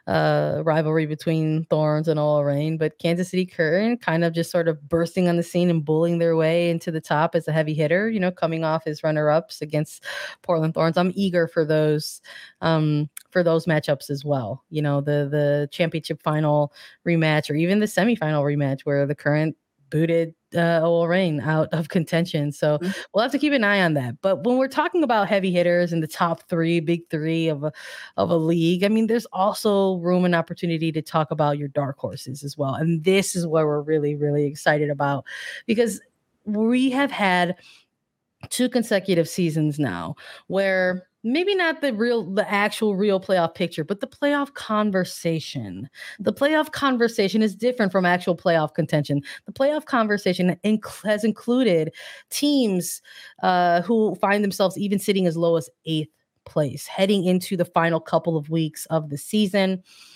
uh, rivalry between Thorns and O L Reign, but Kansas City Current kind of just sort of bursting on the scene and bullying their way into the top as a heavy hitter, you know, coming off as runner-ups against Portland Thorns. I'm eager for those um, for those matchups as well. You know, the the championship final rematch or even the semifinal rematch where the Current booted uh, O L Reign out of contention. So mm-hmm. we'll have to keep an eye on that. But when we're talking about heavy hitters in the top three, big three of a, of a league, I mean, there's also room and opportunity to talk about your dark horses as well. And this is what we're really, really excited about because we have had two consecutive seasons now where maybe not the real, the actual real playoff picture, but the playoff conversation. The playoff conversation is different from actual playoff contention. The playoff conversation inc- has included teams uh, who find themselves even sitting as low as eighth place heading into the final couple of weeks of the season.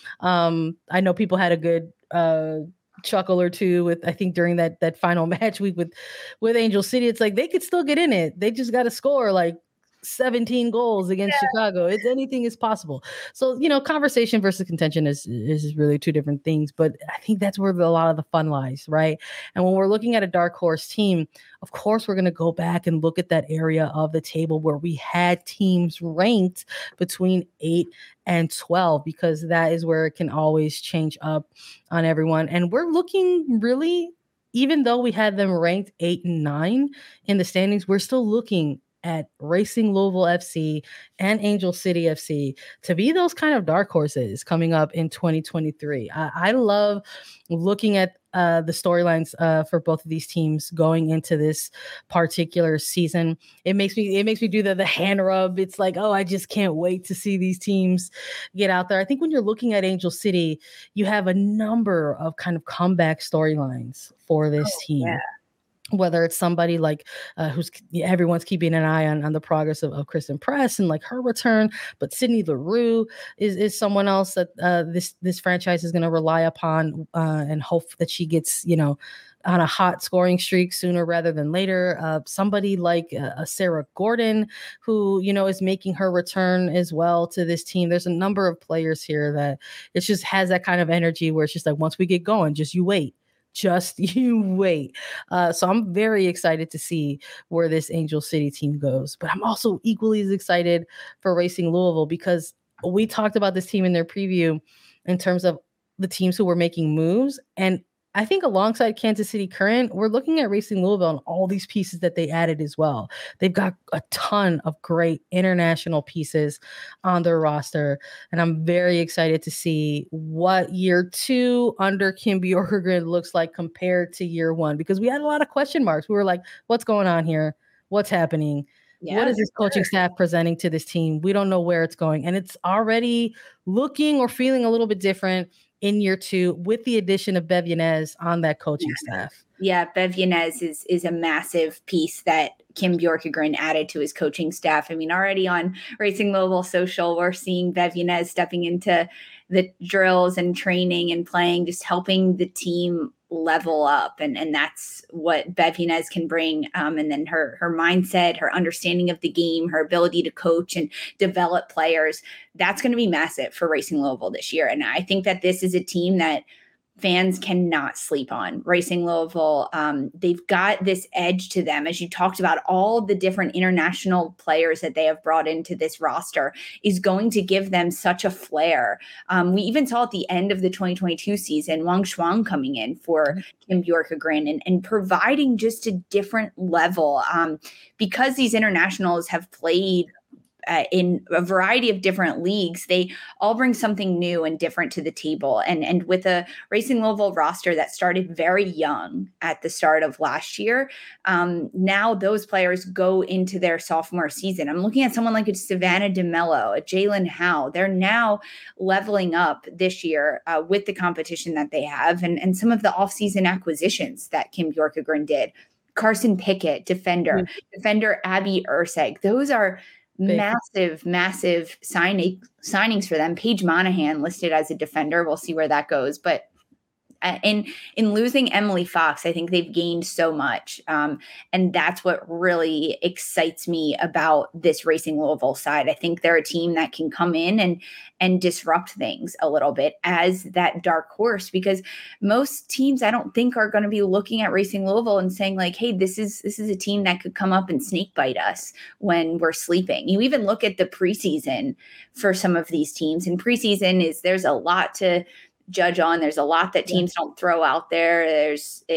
Um, I know people had a good uh, chuckle or two with, I think during that that final match week with with Angel City. It's like they could still get in it. They just got to score like seventeen goals against yeah. Chicago. It's anything is possible. So, you know, conversation versus contention is is really two different things, but I think that's where the, a lot of the fun lies, right? And when we're looking at a dark horse team, of course, we're going to go back and look at that area of the table where we had teams ranked between eight and twelve, because that is where it can always change up on everyone. And we're looking really, even though we had them ranked eight and nine in the standings, we're still looking at Racing Louisville F C and Angel City F C to be those kind of dark horses coming up in twenty twenty-three. I, I love looking at uh, the storylines uh, for both of these teams going into this particular season. It makes me it makes me do the, the hand rub. It's like, oh, I just can't wait to see these teams get out there. I think when you're looking at Angel City, you have a number of kind of comeback storylines for this oh, team. Yeah. Whether it's somebody like uh, who's everyone's keeping an eye on, on the progress of, of Kristen Press and like her return, but Sydney Leroux is, is someone else that uh, this this franchise is going to rely upon uh, and hope that she gets, you know, on a hot scoring streak sooner rather than later. Uh, somebody like uh, Sarah Gordon, who, you know, is making her return as well to this team. There's a number of players here that it just has that kind of energy where it's just like, once we get going, just you wait. Just you wait. Uh, so I'm very excited to see where this Angel City team goes. But I'm also equally as excited for Racing Louisville, because we talked about this team in their preview in terms of the teams who were making moves. And I think alongside Kansas City Current, we're looking at Racing Louisville and all these pieces that they added as well. They've got a ton of great international pieces on their roster. And I'm very excited to see what year two under Kim Bjorkgren looks like compared to year one, because we had a lot of question marks. We were like, what's going on here? What's happening? Yeah, what is this coaching sure. staff presenting to this team? We don't know where it's going. And it's already looking or feeling a little bit different in year two with the addition of Bev Yanez on that coaching yeah. staff. Yeah, Bev Yanez is is a massive piece that Kim Bjorkgren added to his coaching staff. I mean, already on Racing Louisville social, we're seeing Bev Yanez stepping into the drills and training and playing, just helping the team level up. And, and that's what Bev Yanez can bring. Um, and then her, her mindset, her understanding of the game, her ability to coach and develop players, that's going to be massive for Racing Louisville this year. And I think that this is a team that fans cannot sleep on. Racing Louisville, um, they've got this edge to them. As you talked about, all the different international players that they have brought into this roster is going to give them such a flair. Um, we even saw at the end of the twenty twenty-two season, Wang Shuang coming in for Kim Bjorkgren and, and providing just a different level um, because these internationals have played Uh, in a variety of different leagues. They all bring something new and different to the table. And, and with a Racing Louisville roster that started very young at the start of last year, um, now those players go into their sophomore season. I'm looking at someone like a Savannah DeMello, a Jalen Howe. They're now leveling up this year uh, with the competition that they have and, and some of the offseason acquisitions that Kim Bjorkgren did. Carson Pickett, defender, mm-hmm. defender Abby Urseg. Those are Big. Massive, massive signing signings for them. Paige Monahan listed as a defender. We'll see where that goes. But uh, in in losing Emily Fox, I think they've gained so much. Um, and that's what really excites me about this Racing Louisville side. I think they're a team that can come in and and disrupt things a little bit as that dark horse, because most teams I don't think are going to be looking at Racing Louisville and saying like, hey, this is this is a team that could come up and snake bite us when we're sleeping. You even look at the preseason for some of these teams, and preseason is there's a lot to judge on. There's a lot that teams yeah. don't throw out there. There's it,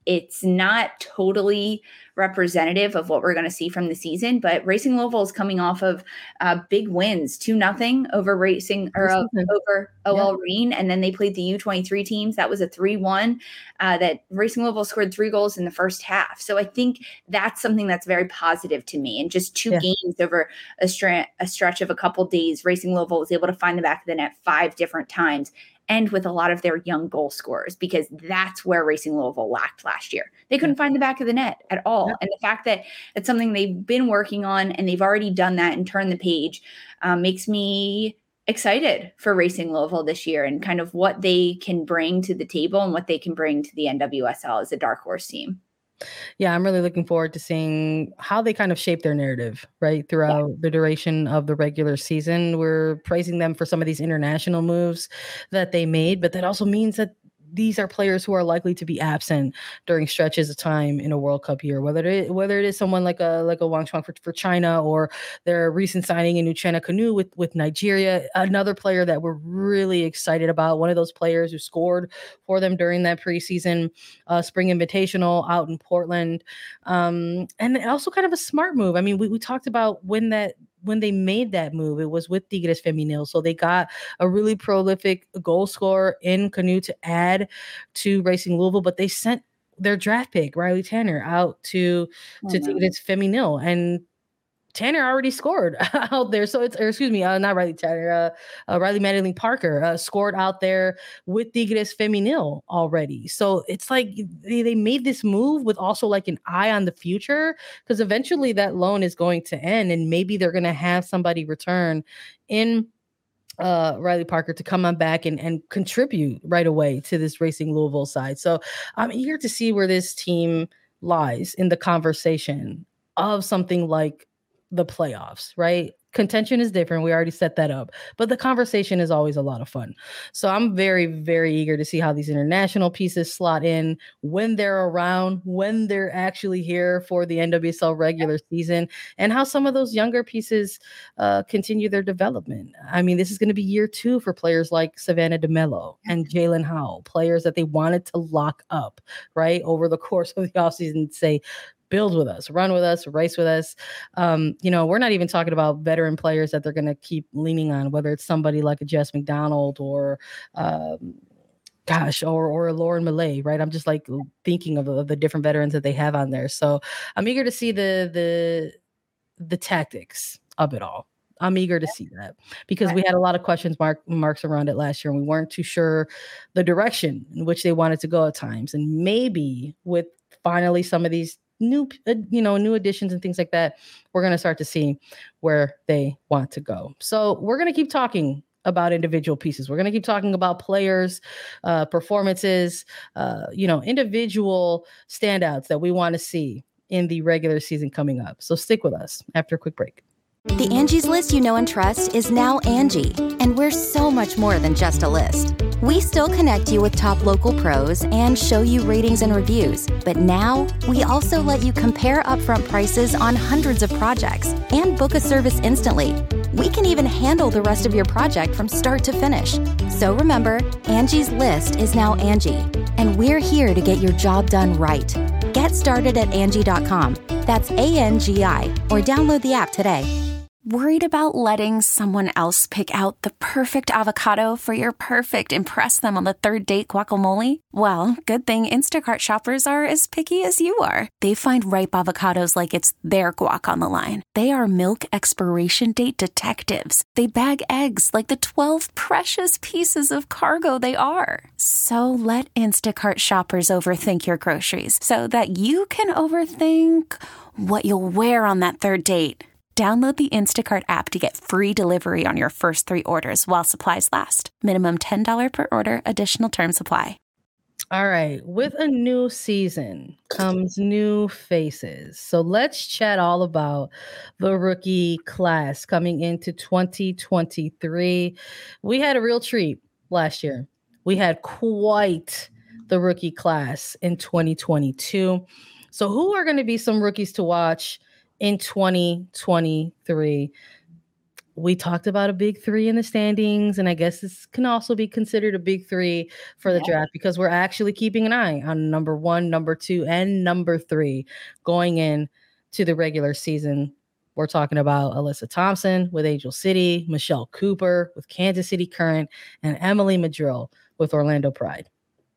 it's not totally representative of what we're going to see from the season, but Racing Louisville is coming off of uh, big wins, two nothing over Racing or uh, over O L yeah. Reign, and then they played the U twenty-three teams. That was a three one. Uh, that Racing Louisville scored three goals in the first half. So I think that's something that's very positive to me. And just two yeah. games over a, stra- a stretch of a couple days, Racing Louisville was able to find the back of the net five different times, and with a lot of their young goal scorers, because that's where Racing Louisville lacked last year. They couldn't find the back of the net at all. And the fact that it's something they've been working on and they've already done that and turned the page um, makes me excited for Racing Louisville this year and kind of what they can bring to the table and what they can bring to the N W S L as a dark horse team. Yeah, I'm really looking forward to seeing how they kind of shape their narrative, right, throughout yeah. the duration of the regular season. We're praising them for some of these international moves that they made, but that also means that these are players who are likely to be absent during stretches of time in a World Cup year, whether it is, whether it is someone like a like a Wang Chuang for, for China, or their recent signing in Uchenna Kanu with, with Nigeria, another player that we're really excited about, one of those players who scored for them during that preseason uh, spring invitational out in Portland. Um, and also kind of a smart move. I mean, we, we talked about when that when they made that move, it was with Tigres Femenil. So they got a really prolific goal scorer in Kanu to add to Racing Louisville, but they sent their draft pick, Riley Tanner, out to, oh, to Tigres Femenil. And Tanner already scored out there. So it's, or excuse me, uh, not Riley Tanner, uh, uh, Riley Madeline Parker uh, scored out there with Tigres Femenil already. So it's like they, they made this move with also like an eye on the future, because eventually that loan is going to end and maybe they're going to have somebody return in uh, Riley Parker to come on back and, and contribute right away to this Racing Louisville side. So I'm eager to see where this team lies in the conversation of something like the playoffs, right? Contention is different. We already set that up, but the conversation is always a lot of fun. So I'm very, very eager to see how these international pieces slot in when they're around, when they're actually here for the N W S L regular season, and how some of those younger pieces uh, continue their development. I mean, this is going to be year two for players like Savannah DeMello and Jalen Howell, players that they wanted to lock up, right, over the course of the offseason, say, build with us, run with us, race with us. Um, you know, we're not even talking about veteran players that they're going to keep leaning on, whether it's somebody like a Jess McDonald or, um, gosh, or or Lauren Millay, right? I'm just like thinking of, of the different veterans that they have on there. So I'm eager to see the the the tactics of it all. I'm eager to see that, because we had a lot of questions mark, marks around it last year, and we weren't too sure the direction in which they wanted to go at times. And maybe with finally some of these new, uh, you know, new additions and things like that, we're going to start to see where they want to go. So we're going to keep talking about individual pieces. We're going to keep talking about players, uh, performances, uh, you know, individual standouts that we want to see in the regular season coming up. So stick with us after a quick break. The Angie's List you know and trust is now Angie, and we're so much more than just a list. We still connect you with top local pros and show you ratings and reviews, but now we also let you compare upfront prices on hundreds of projects and book a service instantly. We can even handle the rest of your project from start to finish. So remember, Angie's List is now Angie, and we're here to get your job done right. Get started at Angie dot com. That's A N G I, or download the app today. Worried about letting someone else pick out the perfect avocado for your perfect impress them on the third date guacamole? Well, good thing Instacart shoppers are as picky as you are. They find ripe avocados like it's their guac on the line. They are milk expiration date detectives. They bag eggs like the twelve precious pieces of cargo they are. So let Instacart shoppers overthink your groceries so that you can overthink what you'll wear on that third date. Download the Instacart app to get free delivery on your first three orders while supplies last. Minimum ten dollars per order. Additional terms apply. All right. With a new season comes new faces. So let's chat all about the rookie class coming into twenty twenty-three. We had a real treat last year. We had quite the rookie class in twenty twenty-two. So who are going to be some rookies to watch in twenty twenty-three? we talked about a big three in the standings, and I guess this can also be considered a big three for the yeah. draft because we're actually keeping an eye on number one, number two, and number three going in to the regular season. We're talking about Alyssa Thompson with Angel City, Michelle Cooper with Kansas City Current, and Emily Madrill with Orlando Pride.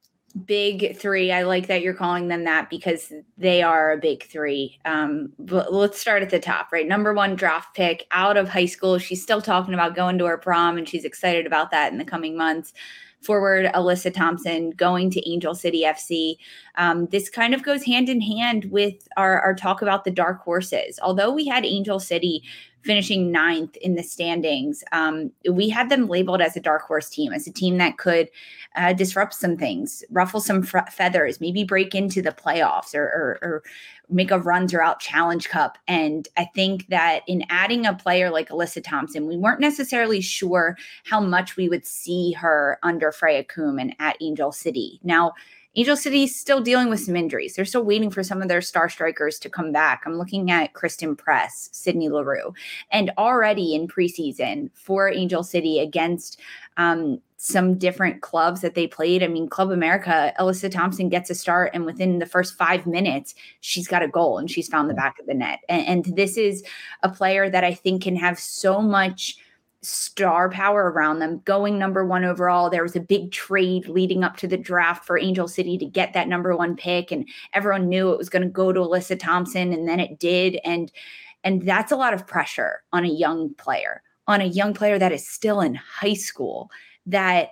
Big three. I like that you're calling them that because they are a big three. Um, but let's start at the top, right? Number one draft pick out of high school. She's still talking about going to her prom, and she's excited about that in the coming months. Forward Alyssa Thompson going to Angel City F C. Um, this kind of goes hand in hand with our, our talk about the dark horses. Although we had Angel City finishing ninth in the standings, um, we had them labeled as a dark horse team, as a team that could uh, disrupt some things, ruffle some f- feathers, maybe break into the playoffs or, or, or make a run throughout Challenge Cup. And I think that in adding a player like Alyssa Thompson, we weren't necessarily sure how much we would see her under Freya Koopman at Angel City. Now, Angel City is still dealing with some injuries. They're still waiting for some of their star strikers to come back. I'm looking at Kristen Press, Sydney Leroux, and already in preseason for Angel City against um, some different clubs that they played. I mean, Club America, Alyssa Thompson gets a start, and within the first five minutes, she's got a goal and she's found the back of the net. And, and this is a player that I think can have so much star power around them. Going number one overall, there was a big trade leading up to the draft for Angel City to get that number one pick, and everyone knew it was going to go to Alyssa Thompson, and then it did. And and that's a lot of pressure on a young player, on a young player that is still in high school, that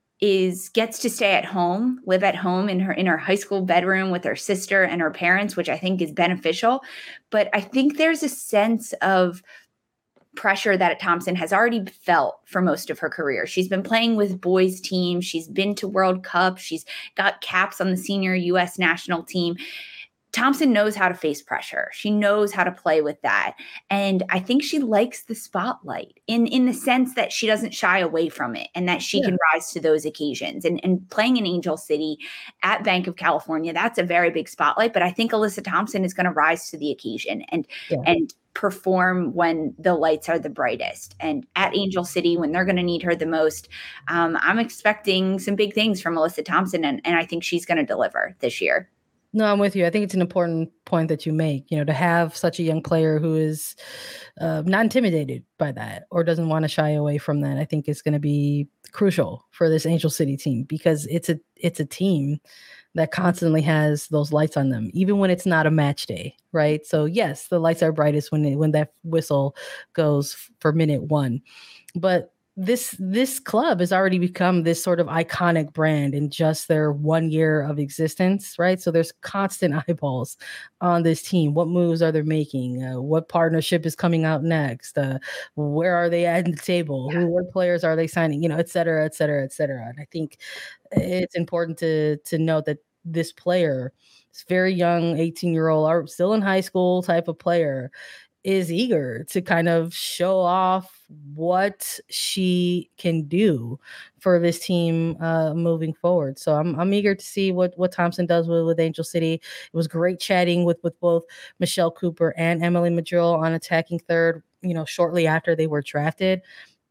is gets to stay at home, live at home in her in her high school bedroom with her sister and her parents, which I think is beneficial. But I think there's a sense of pressure that Thompson has already felt for most of her career. She's been playing with boys teams. She's been to World Cup. She's got caps on the senior U S national team. Thompson knows how to face pressure. She knows how to play with that. And I think she likes the spotlight in, in the sense that she doesn't shy away from it and that she yeah. can rise to those occasions. And, and playing in Angel City at Bank of California, that's a very big spotlight. But I think Alyssa Thompson is going to rise to the occasion and yeah. and perform when the lights are the brightest. And at Angel City, when they're going to need her the most, um, I'm expecting some big things from Alyssa Thompson. And, and I think she's going to deliver this year. No, I'm with you. I think it's an important point that you make, you know, to have such a young player who is uh, not intimidated by that or doesn't want to shy away from that. I think is going to be crucial for this Angel City team because it's a it's a team that constantly has those lights on them, even when it's not a match day, right? So yes, the lights are brightest when they, when that whistle goes for minute one, but this this club has already become this sort of iconic brand in just their one year of existence, right? So there's constant eyeballs on this team. What moves are they making? Uh, what partnership is coming out next? Uh, where are they at the table? Who what players are they signing? You know, et cetera, et cetera, et cetera. And I think it's important to to note that this player, this very young eighteen year old, or still in high school type of player, is eager to kind of show off what she can do for this team uh, moving forward. So I'm I'm eager to see what what Thompson does with, with Angel City. It was great chatting with with both Michelle Cooper and Emily Madrill on attacking third, you know, shortly after they were drafted.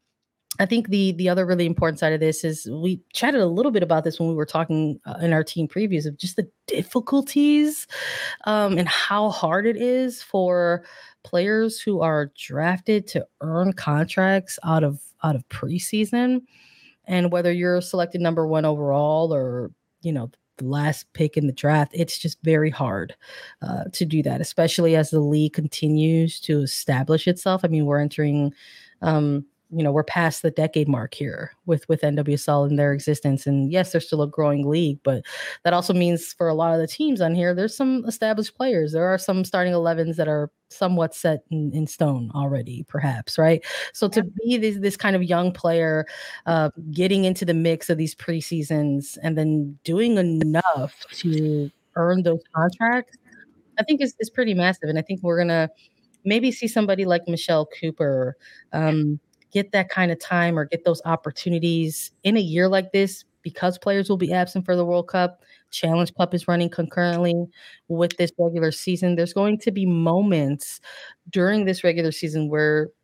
I think the the other really important side of this is we chatted a little bit about this when we were talking uh, in our team previews of just the difficulties um, and how hard it is for players who are drafted to earn contracts out of out of preseason. And whether you're selected number one overall or, you know, the last pick in the draft, it's just very hard uh, to do that, especially as the league continues to establish itself. I mean, we're entering um, you know, we're past the decade mark here with, with N W S L in their existence. And yes, they're still a growing league, but that also means for a lot of the teams on here, there's some established players. There are some starting elevens that are somewhat set in, in stone already, perhaps, right? So to be this, this kind of young player, uh, getting into the mix of these preseasons and then doing enough to earn those contracts, I think is, is pretty massive. And I think we're going to maybe see somebody like Michelle Cooper, um, get that kind of time or get those opportunities in a year like this because players will be absent for the World Cup. Challenge Cup is running concurrently with this regular season. There's going to be moments during this regular season where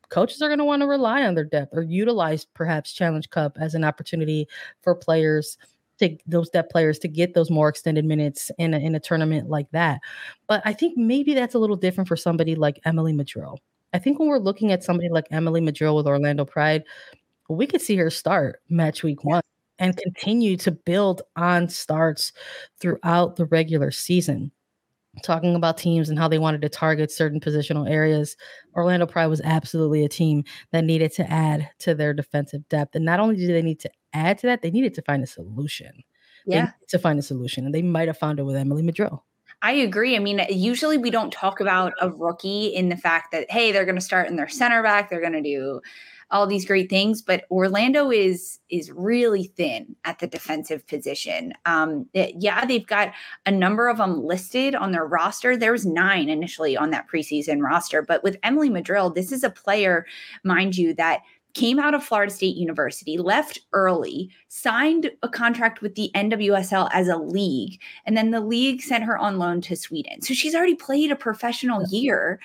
coaches are going to want to rely on their depth or utilize perhaps Challenge Cup as an opportunity for players to those depth players to get those more extended minutes in a, in a tournament like that. But I think maybe that's a little different for somebody like Emily Madrill. I think when we're looking at somebody like Emily Madrill with Orlando Pride, we could see her start match week one and continue to build on starts throughout the regular season. Talking about teams and how they wanted to target certain positional areas, Orlando Pride was absolutely a team that needed to add to their defensive depth. And not only did they need to add to that, they needed to find a solution. Yeah. To find a solution. And they might have found it with Emily Madrill. I agree. I mean, usually we don't talk about a rookie in the fact that, hey, they're going to start in their center back. They're going to do all these great things, but Orlando is is really thin at the defensive position. Um, it, yeah, they've got a number of them listed on their roster. There was nine initially on that preseason roster, but with Emily Madrill, this is a player, mind you, that came out of Florida State University, left early, signed a contract with the N W S L as a league, and then the league sent her on loan to Sweden. So she's already played a professional year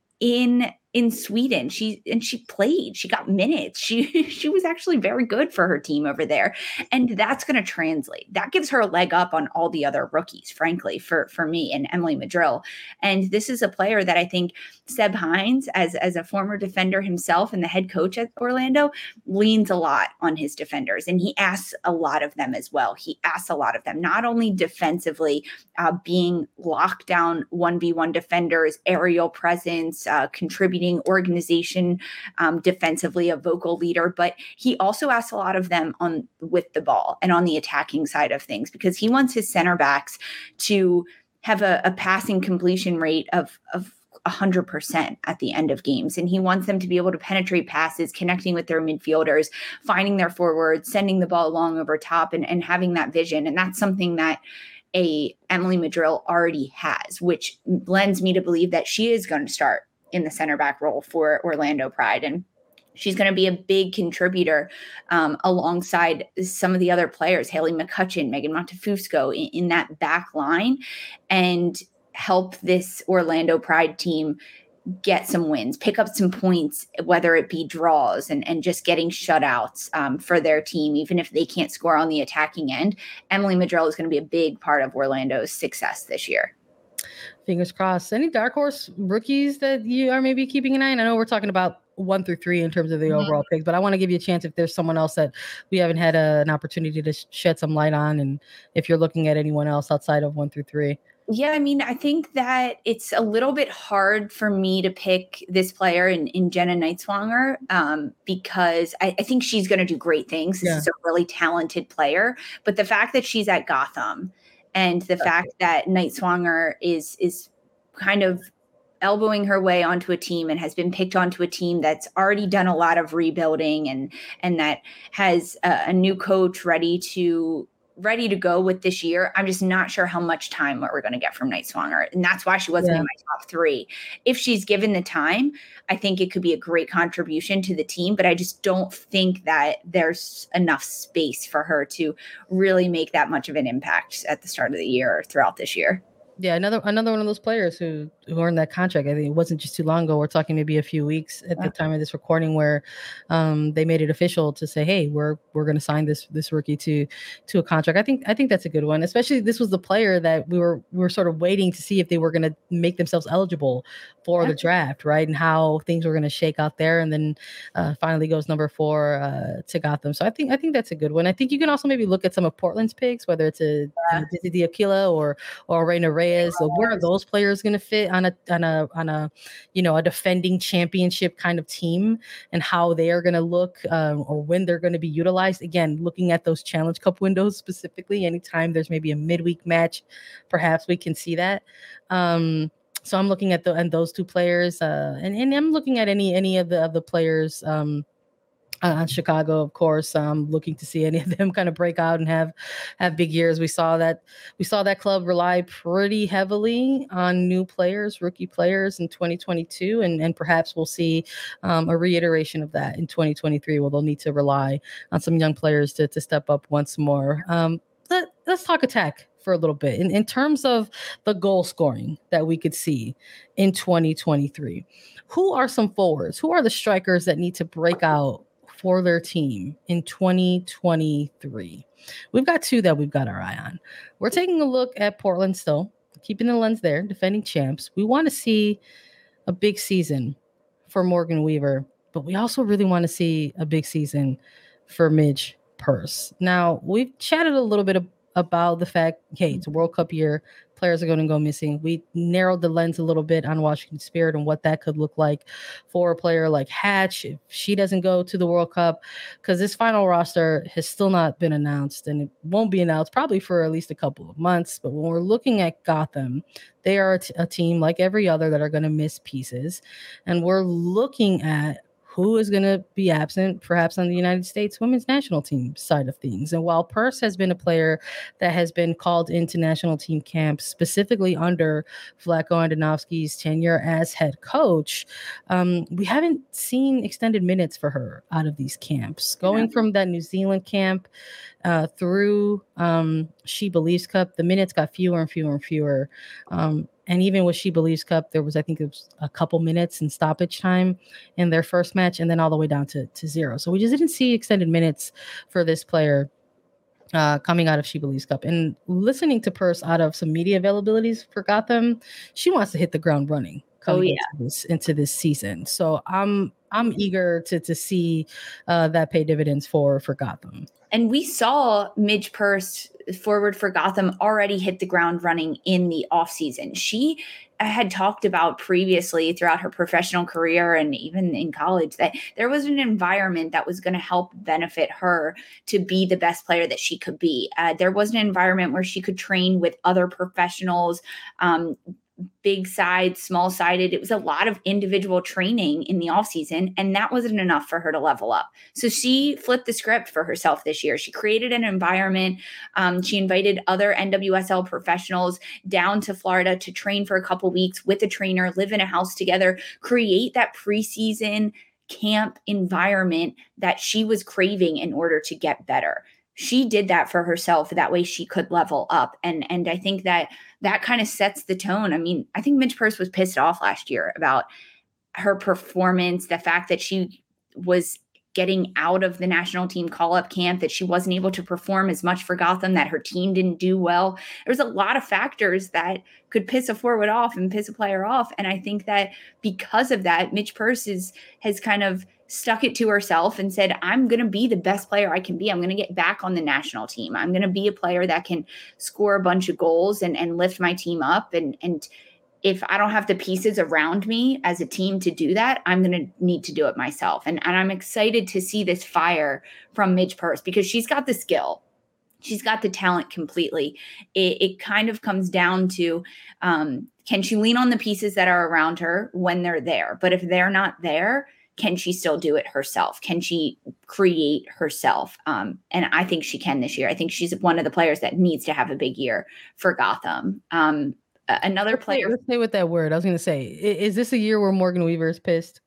in in Sweden. She and she played, she got minutes. She she was actually very good for her team over there. And that's going to translate. That gives her a leg up on all the other rookies, frankly, for, for me and Emily Madrill. And this is a player that I think Seb Hines, as, as a former defender himself and the head coach at Orlando, leans a lot on his defenders. And he asks a lot of them as well. He asks a lot of them, not only defensively, uh, being lockdown one v one defenders, aerial presence, uh, contributing organization, um, defensively, a vocal leader, but he also asks a lot of them on with the ball and on the attacking side of things, because he wants his center backs to have a, a passing completion rate of, of one hundred percent at the end of games. And he wants them to be able to penetrate passes, connecting with their midfielders, finding their forwards, sending the ball along over top, and, and having that vision. And that's something that a Emily Madrill already has, which lends me to believe that she is going to start in the center back role for Orlando Pride. And she's going to be a big contributor um, alongside some of the other players, Haley McCutcheon, Megan Montefusco, in, in that back line, and help this Orlando Pride team get some wins, pick up some points, whether it be draws and, and just getting shutouts um, for their team, even if they can't score on the attacking end. Emily Madrill is going to be a big part of Orlando's success this year. Fingers crossed. Any dark horse rookies that you are maybe keeping an eye on? I know we're talking about one through three in terms of the mm-hmm. overall picks, but I want to give you a chance if there's someone else that we haven't had a, an opportunity to shed some light on, and if you're looking at anyone else outside of one through three. Yeah, I mean, I think that it's a little bit hard for me to pick this player in, in Jenna Nightswonger um, because I, I think she's going to do great things. This yeah. is a really talented player, but the fact that she's at Gotham and the fact that Nightswonger is is kind of elbowing her way onto a team and has been picked onto a team that's already done a lot of rebuilding and and that has a, a new coach ready to ready to go with this year. I'm just not sure how much time we're going to get from Nightswonger. And that's why she wasn't yeah. in my top three. If she's given the time, I think it could be a great contribution to the team, but I just don't think that there's enough space for her to really make that much of an impact at the start of the year or throughout this year. Yeah, another another one of those players who, who earned that contract. I think it wasn't just too long ago. We're talking maybe a few weeks at yeah. the time of this recording, where um, they made it official to say, "Hey, we're we're going to sign this this rookie to to a contract." I think I think that's a good one. Especially this was the player that we were we were sort of waiting to see if they were going to make themselves eligible for yeah. the draft, right? And how things were going to shake out there. And then uh, finally goes number four uh, to Gotham. So I think I think that's a good one. I think you can also maybe look at some of Portland's picks, whether it's a yeah. Dizzy Aquila or or Reina Reyes. So where are those players going to fit on a on a on a you know a defending championship kind of team, and how they are going to look um, or when they're going to be utilized? Again, looking at those Challenge Cup windows specifically, anytime there's maybe a midweek match, perhaps we can see that. Um, so I'm looking at the and those two players, uh, and and I'm looking at any any of the of the players. Um, Uh, Chicago, of course, um, looking to see any of them kind of break out and have have big years. We saw that we saw that club rely pretty heavily on new players, rookie players in twenty twenty-two, and and perhaps we'll see um, a reiteration of that in twenty twenty-three, where they'll need to rely on some young players to to step up once more. Um, let, let's talk attack for a little bit in, in terms of the goal scoring that we could see in twenty twenty-three. Who are some forwards? Who are the strikers that need to break out for their team in twenty twenty-three? We've got two that we've got our eye on. We're taking a look at Portland still, keeping the lens there, defending champs. We want to see a big season for Morgan Weaver, but we also really want to see a big season for Midge Purce. Now, we've chatted a little bit of, about the fact, hey, it's a World Cup year. Players are going to go missing. We narrowed the lens a little bit on Washington Spirit and what that could look like for a player like Hatch if she doesn't go to the World Cup, because this final roster has still not been announced, and it won't be announced probably for at least a couple of months. But when we're looking at Gotham, they are a, t- a team like every other that are going to miss pieces, and we're looking at who is going to be absent, perhaps on the United States women's national team side of things. And while Purce has been a player that has been called into national team camps, specifically under Vlatko Andonovski's tenure as head coach, um, we haven't seen extended minutes for her out of these camps. Going from that New Zealand camp uh, through um, She Believes Cup, the minutes got fewer and fewer and fewer. Um, And even with She Believes Cup, there was, I think it was a couple minutes in stoppage time in their first match, and then all the way down to, to zero. So we just didn't see extended minutes for this player uh, coming out of She Believes Cup. And listening to Purce out of some media availabilities for Gotham, she wants to hit the ground running coming oh, yeah. into, this, into this season. So I'm I'm eager to to see uh, that pay dividends for for Gotham. And we saw Midge Purce, forward for Gotham, already hit the ground running in the offseason. She had talked about previously throughout her professional career and even in college that there was an environment that was going to help benefit her to be the best player that she could be. Uh, there was an environment where she could train with other professionals, um, big side, small sided. It was a lot of individual training in the offseason, and that wasn't enough for her to level up. So she flipped the script for herself this year. She created an environment. Um, she invited other N W S L professionals down to Florida to train for a couple weeks with a trainer, live in a house together, create that preseason camp environment that she was craving in order to get better. She did that for herself. That way she could level up. And, and I think that that kind of sets the tone. I mean, I think Midge Purce was pissed off last year about her performance, the fact that she was getting out of the national team call-up camp, that she wasn't able to perform as much for Gotham, that her team didn't do well. There's a lot of factors that could piss a forward off and piss a player off. And I think that because of that, Midge Purce is, has kind of stuck it to herself and said, I'm going to be the best player I can be. I'm going to get back on the national team. I'm going to be a player that can score a bunch of goals and, and lift my team up. And, and if I don't have the pieces around me as a team to do that, I'm going to need to do it myself. And, and I'm excited to see this fire from Midge Purce because she's got the skill. She's got the talent completely. It, it kind of comes down to, um, can she lean on the pieces that are around her when they're there? But if they're not there, can she still do it herself? Can she create herself? Um, and I think she can this year. I think she's one of the players that needs to have a big year for Gotham. Um, another let's player. Say, let's say with that word. I was going to say, is this a year where Morgan Weaver is pissed?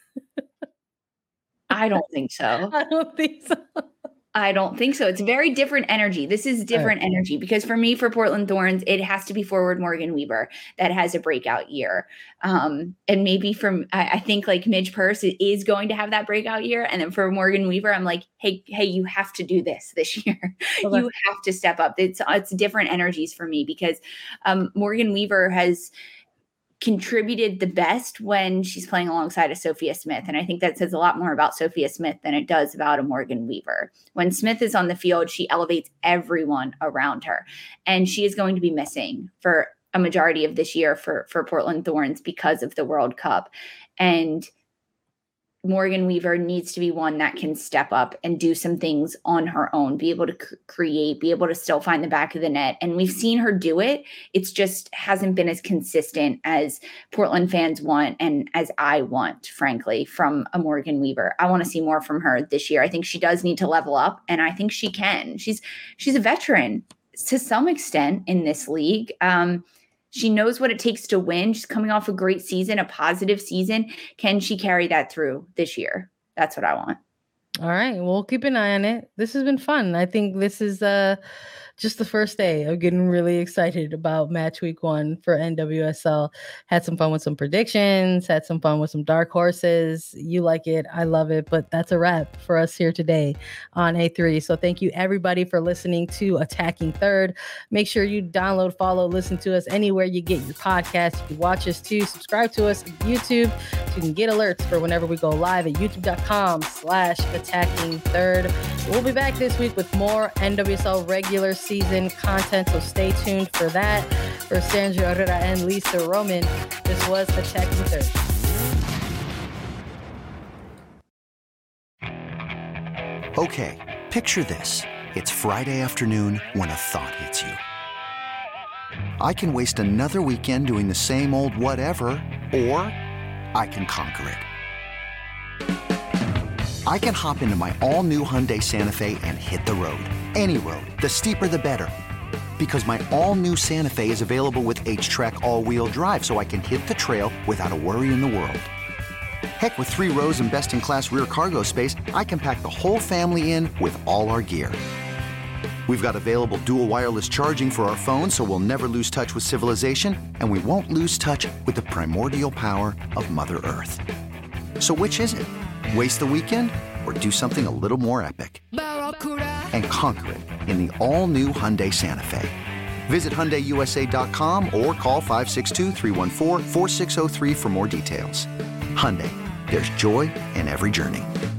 I don't think so. I don't think so. I don't think so. It's very different energy. This is different right. energy because for me, for Portland Thorns, it has to be forward Morgan Weaver that has a breakout year. Um, and maybe from, I, I think like Midge Purce is going to have that breakout year. And then for Morgan Weaver, I'm like, hey, hey, you have to do this this year. Okay. You have to step up. It's, it's different energies for me because um, Morgan Weaver has contributed the best when she's playing alongside a Sophia Smith. And I think that says a lot more about Sophia Smith than it does about a Morgan Weaver. When Smith is on the field, she elevates everyone around her. And she is going to be missing for a majority of this year for, for Portland Thorns because of the World Cup. And Morgan Weaver needs to be one that can step up and do some things on her own, be able to c- create, be able to still find the back of the net. And we've seen her do it. It's just hasn't been as consistent as Portland fans want and as I want, frankly, from a Morgan Weaver. I want to see more from her this year. I think she does need to level up, and I think she can. She's she's a veteran to some extent in this league. Um, She knows what it takes to win. She's coming off a great season, a positive season. Can she carry that through this year? That's what I want. All right. We'll keep an eye on it. This has been fun. I think this is uh, just the first day of getting really excited about match week one for N W S L. Had some fun with some predictions, had some fun with some dark horses. You like it, I love it, but that's a wrap for us here today on A three. So thank you everybody for listening to Attacking Third. Make sure you download, follow, listen to us anywhere you get your podcasts. You can watch us too, subscribe to us on YouTube so you can get alerts for whenever we go live at youtube.com slash attacking third. We'll be back this week with more N W S L regular season content, so stay tuned for that. For Sandra Herrera and Lisa Roman, this was Attacking Third. Okay, picture this. It's Friday afternoon when a thought hits you. I can waste another weekend doing the same old whatever, or I can conquer it. I can hop into my all-new Hyundai Santa Fe and hit the road. Any road. The steeper, the better. Because my all-new Santa Fe is available with H-Track all-wheel drive, so I can hit the trail without a worry in the world. Heck, with three rows and best-in-class rear cargo space, I can pack the whole family in with all our gear. We've got available dual wireless charging for our phones, so we'll never lose touch with civilization, and we won't lose touch with the primordial power of Mother Earth. So which is it? Waste the weekend or do something a little more epic? And conquer it in the all-new Hyundai Santa Fe. Visit Hyundai U S A dot com or call five six two, three one four, four six zero three for more details. Hyundai, there's joy in every journey.